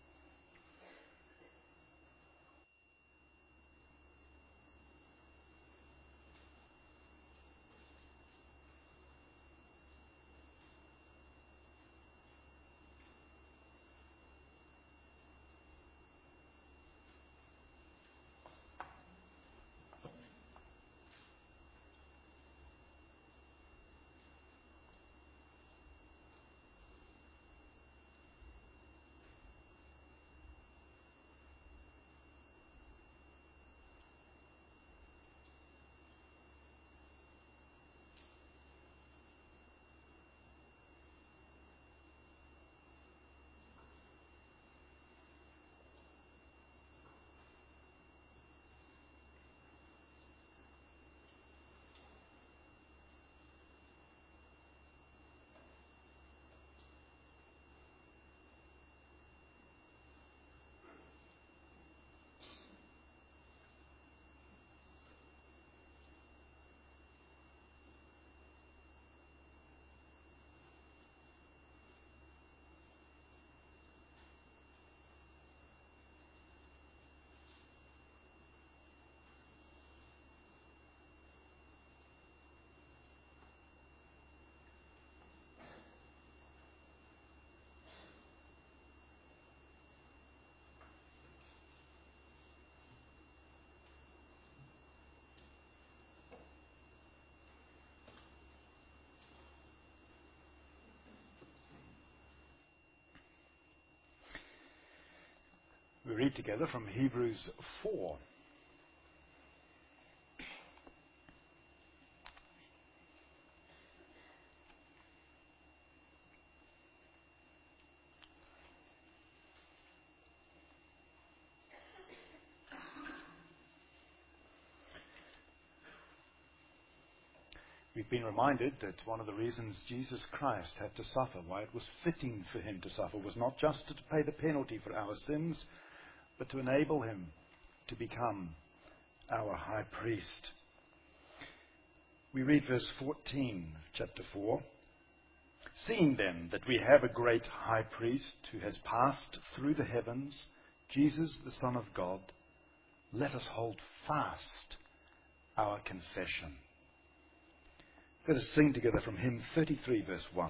We read together from Hebrews 4. We've been reminded that one of the reasons Jesus Christ had to suffer, why it was fitting for him to suffer, was not just to pay the penalty for our sins, but to enable him to become our high priest. We read verse 14 of chapter 4. Seeing then that we have a great high priest who has passed through the heavens, Jesus the Son of God, let us hold fast our confession. Let us sing together from hymn 33 verse 1.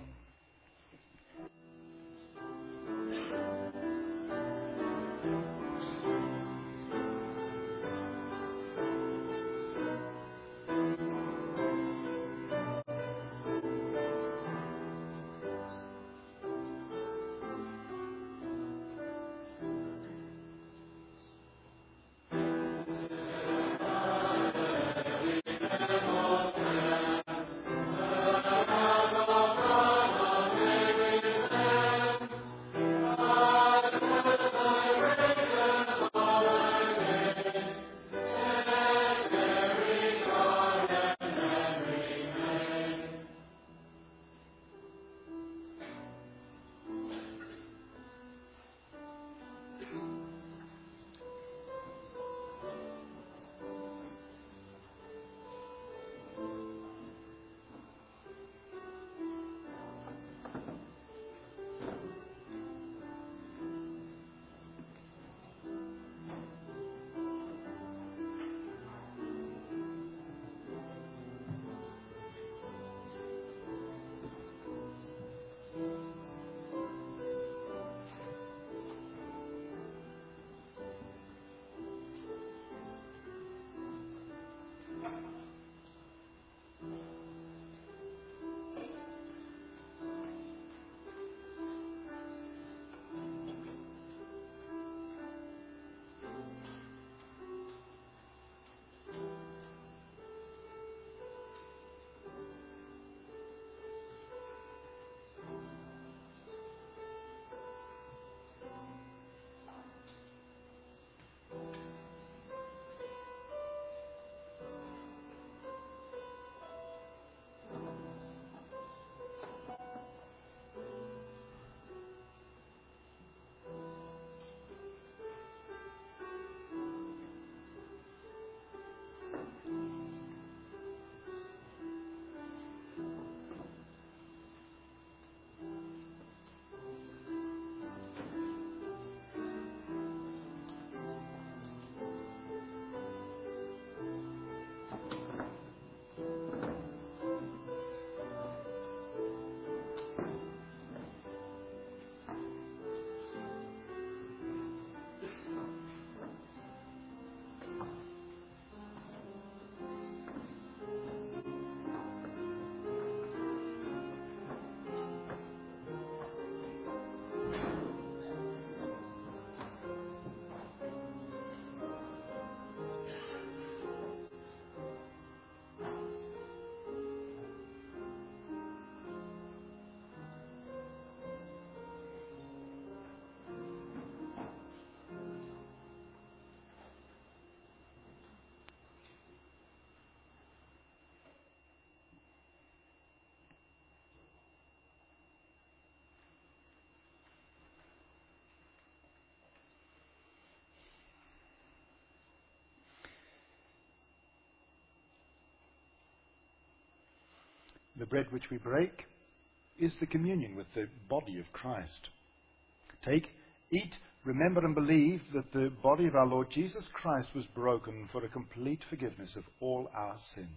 The bread which we break is the communion with the body of Christ. Take, eat, remember and believe that the body of our Lord Jesus Christ was broken for a complete forgiveness of all our sins.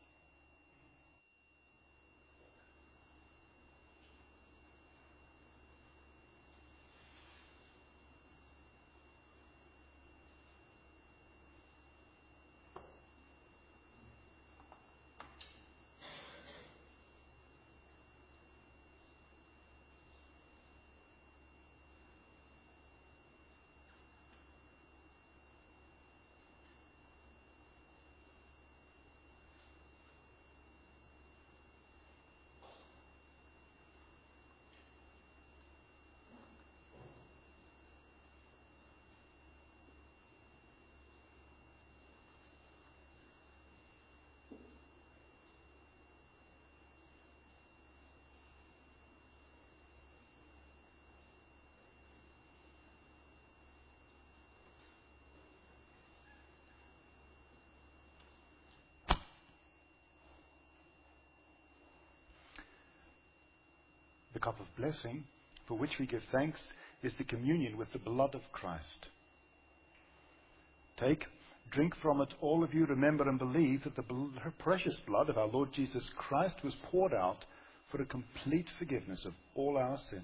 The cup of blessing, for which we give thanks, is the communion with the blood of Christ. Take, drink from it, all of you, remember and believe that the precious blood of our Lord Jesus Christ was poured out for a complete forgiveness of all our sins.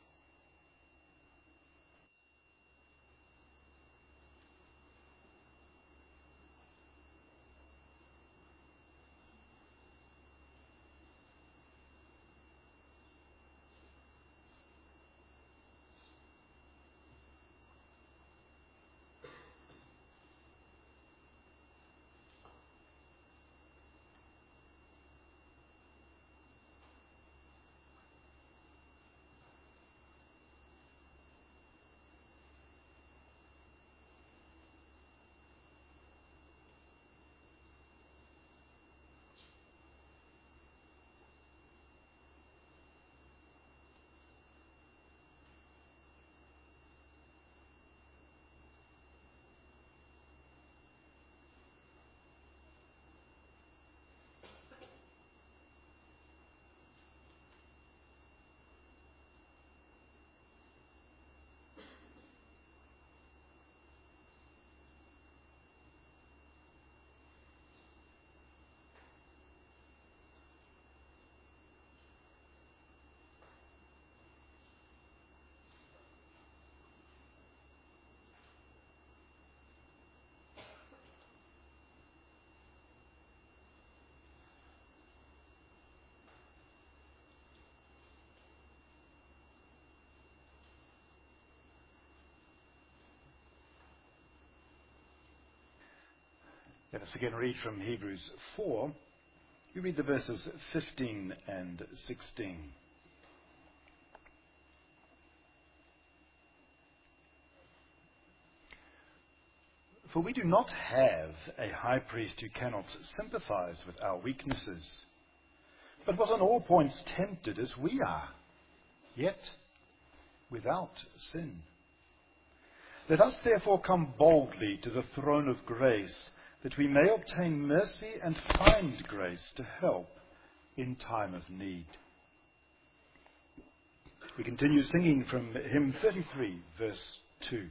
Let us again read from Hebrews 4. We read the verses 15 and 16. For we do not have a high priest who cannot sympathize with our weaknesses, but was on all points tempted as we are, yet without sin. Let us therefore come boldly to the throne of grace, that we may obtain mercy and find grace to help in time of need. We continue singing from hymn 33, verse 2.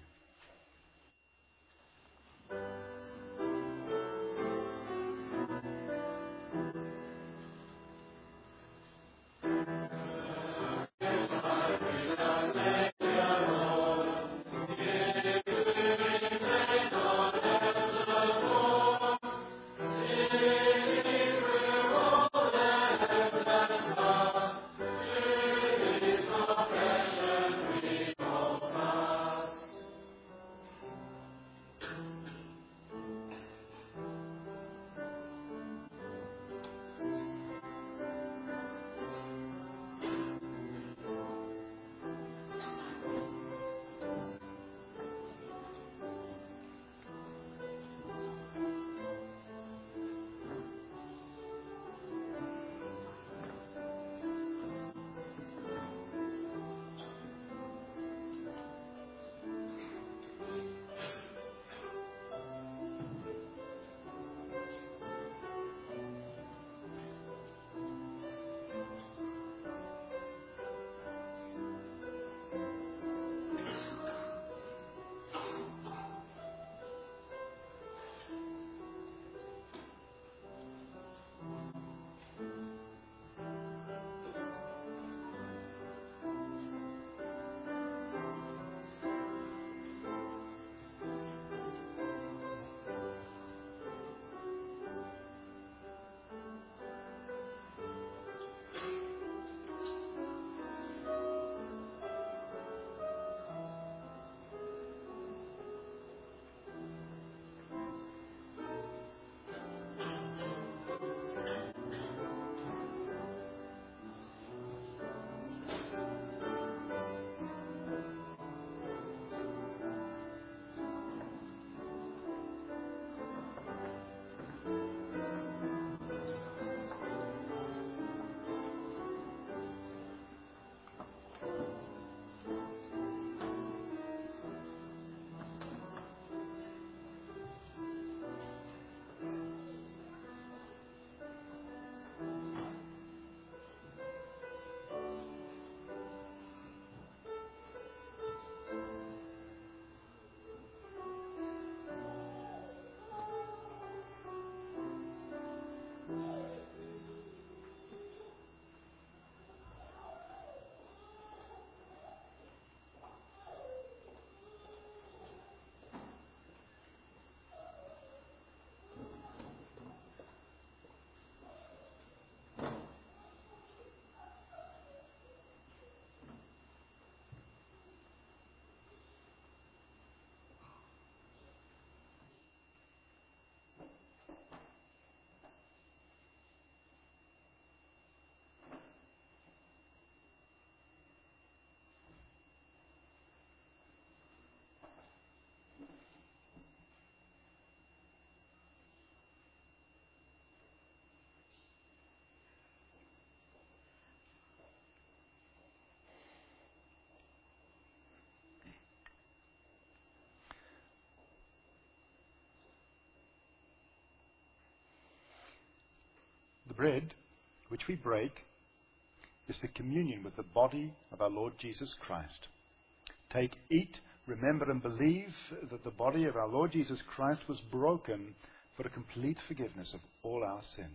bread, which we break, is the communion with the body of our Lord Jesus Christ. Take, eat, remember and believe that the body of our Lord Jesus Christ was broken for a complete forgiveness of all our sins.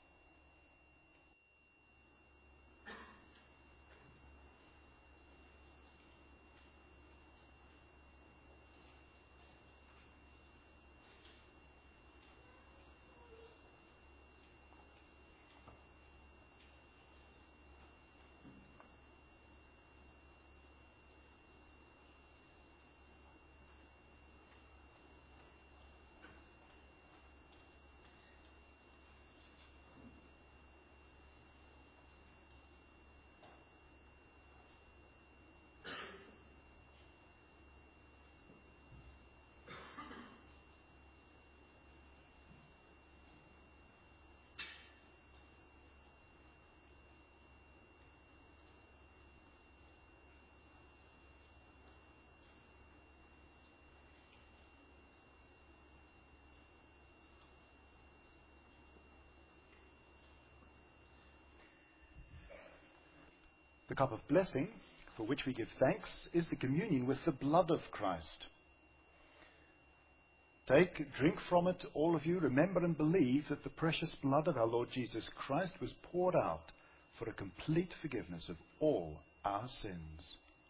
The cup of blessing, for which we give thanks, is the communion with the blood of Christ. Take, drink from it, all of you. Remember and believe that the precious blood of our Lord Jesus Christ was poured out for a complete forgiveness of all our sins.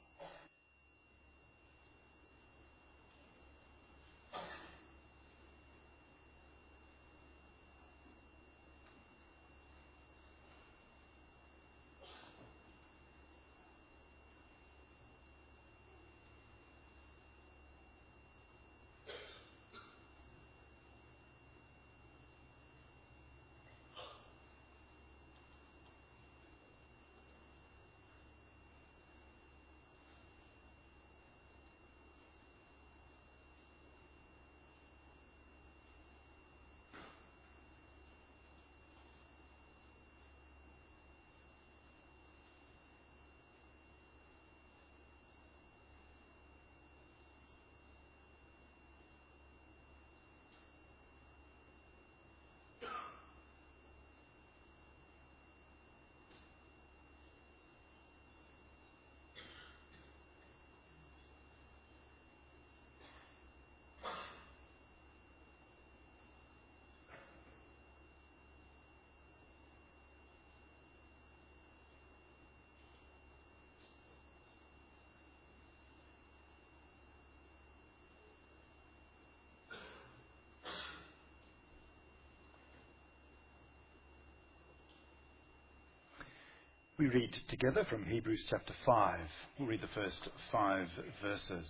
We read together from Hebrews chapter 5. We'll read the first 5 verses.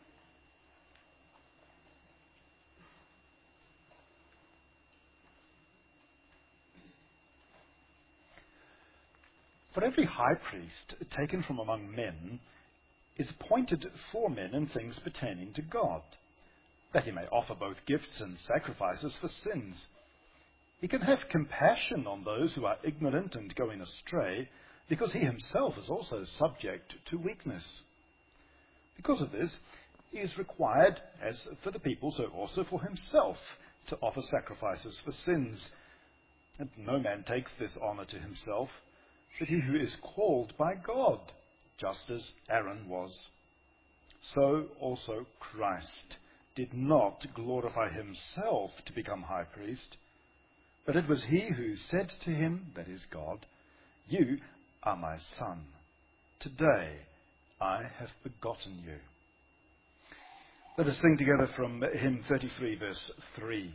For every high priest taken from among men is appointed for men in things pertaining to God, that he may offer both gifts and sacrifices for sins. He can have compassion on those who are ignorant and going astray, because he himself is also subject to weakness. Because of this, he is required, as for the people, so also for himself, to offer sacrifices for sins. And no man takes this honor to himself, but he who is called by God, just as Aaron was. So also Christ did not glorify himself to become high priest, but it was he who said to him, that is God, "You are my son. Today I have begotten you." Let us sing together from hymn 33, verse 3.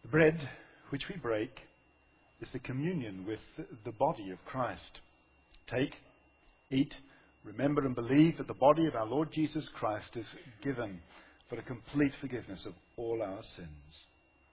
The bread which we break is the communion with the body of Christ. Take, eat, remember and believe that the body of our Lord Jesus Christ is given for the complete forgiveness of all our sins.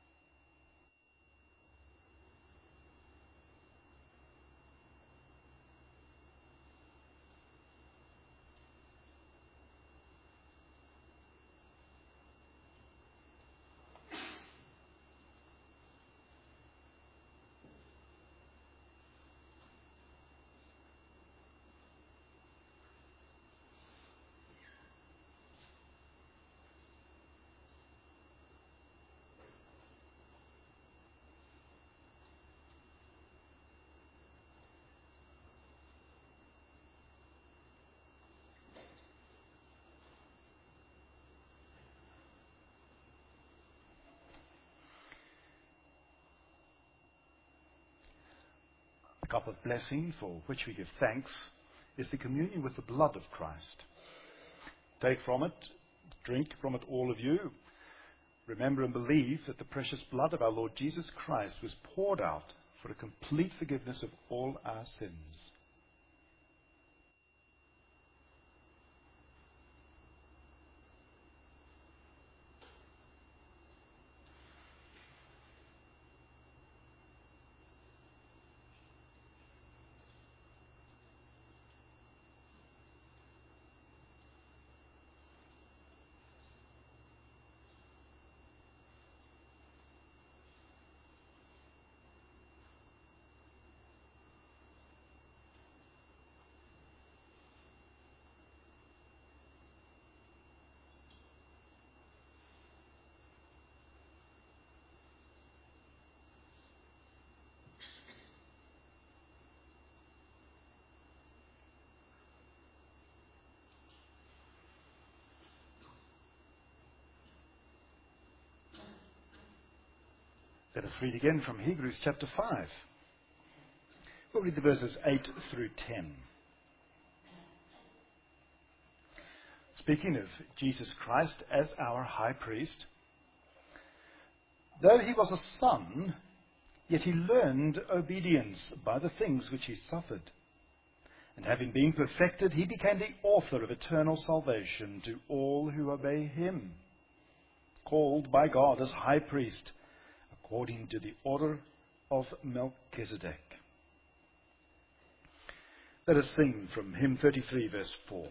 The cup of blessing for which we give thanks is the communion with the blood of Christ. Take from it, drink from it, all of you. Remember and believe that the precious blood of our Lord Jesus Christ was poured out for the complete forgiveness of all our sins. Let us read again from Hebrews chapter 5. We'll read the verses 8 through 10. Speaking of Jesus Christ as our high priest, though he was a son, yet he learned obedience by the things which he suffered. And having been perfected, he became the author of eternal salvation to all who obey him, called by God as high priest, according to the order of Melchizedek. Let us sing from hymn 33, verse 4.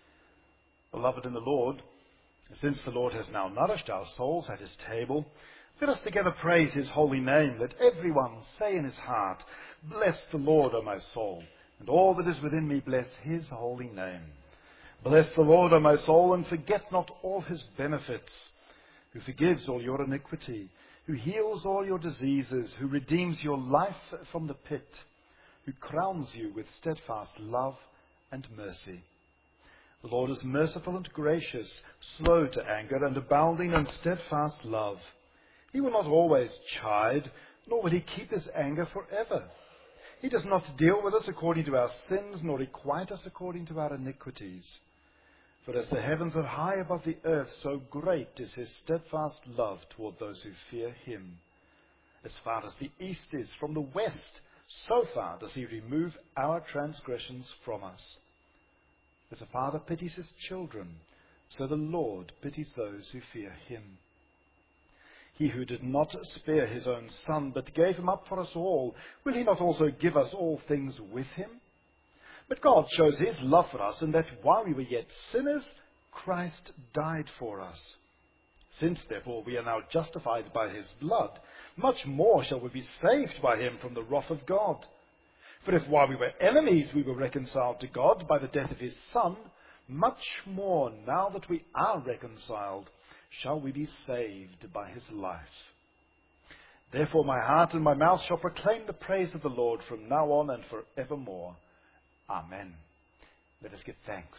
Beloved in the Lord, since the Lord has now nourished our souls at his table Let us together praise his holy name. Let everyone say in his heart, bless the Lord, O my soul, and all that is within me bless his holy name. Bless the Lord, O my soul, and forget not all his benefits, who forgives all your iniquity, who heals all your diseases, who redeems your life from the pit, who crowns you with steadfast love and mercy. The Lord is merciful and gracious, slow to anger, and abounding in steadfast love. He will not always chide, nor will he keep his anger forever. He does not deal with us according to our sins, nor requite us according to our iniquities. For as the heavens are high above the earth, so great is his steadfast love toward those who fear him. As far as the east is from the west, so far does he remove our transgressions from us. As a father pities his children, so the Lord pities those who fear him. He who did not spare his own son, but gave him up for us all, will he not also give us all things with him? But God shows his love for us in that while we were yet sinners, Christ died for us. Since, therefore, we are now justified by his blood, much more shall we be saved by him from the wrath of God. For if while we were enemies we were reconciled to God by the death of his Son, much more now that we are reconciled, shall we be saved by his life. Therefore my heart and my mouth shall proclaim the praise of the Lord from now on and forevermore. Amen. Let us give thanks.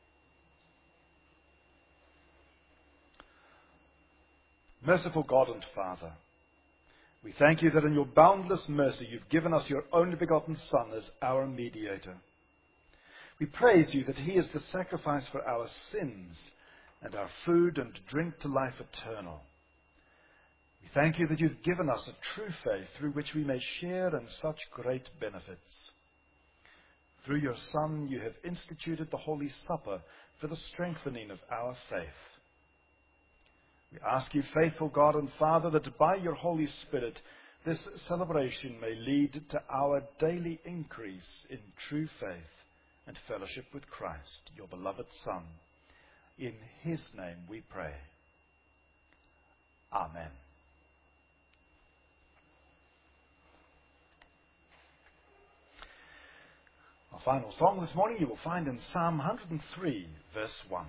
Merciful God and Father, we thank you that in your boundless mercy you've given us your only begotten Son as our mediator. We praise you that he is the sacrifice for our sins and our food and drink to life eternal. We thank you that you've given us a true faith through which we may share in such great benefits. Through your Son you have instituted the Holy Supper for the strengthening of our faith. We ask you, faithful God and Father, that by your Holy Spirit this celebration may lead to our daily increase in true faith and fellowship with Christ, your beloved Son. In his name we pray. Amen. Our final song this morning you will find in Psalm 103, verse 1.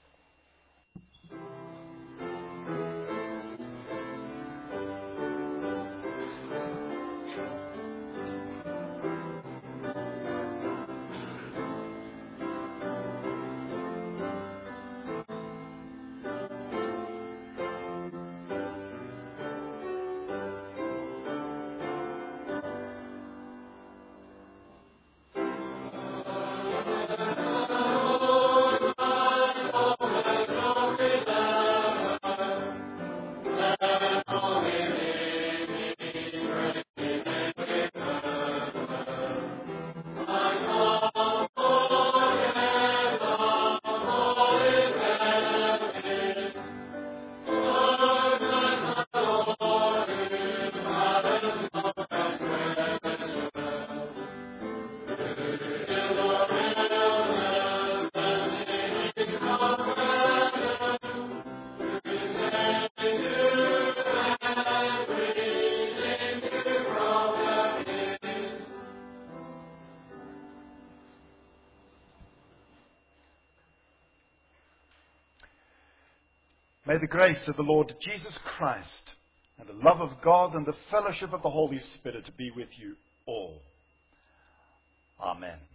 May the grace of the Lord Jesus Christ and the love of God and the fellowship of the Holy Spirit be with you all. Amen.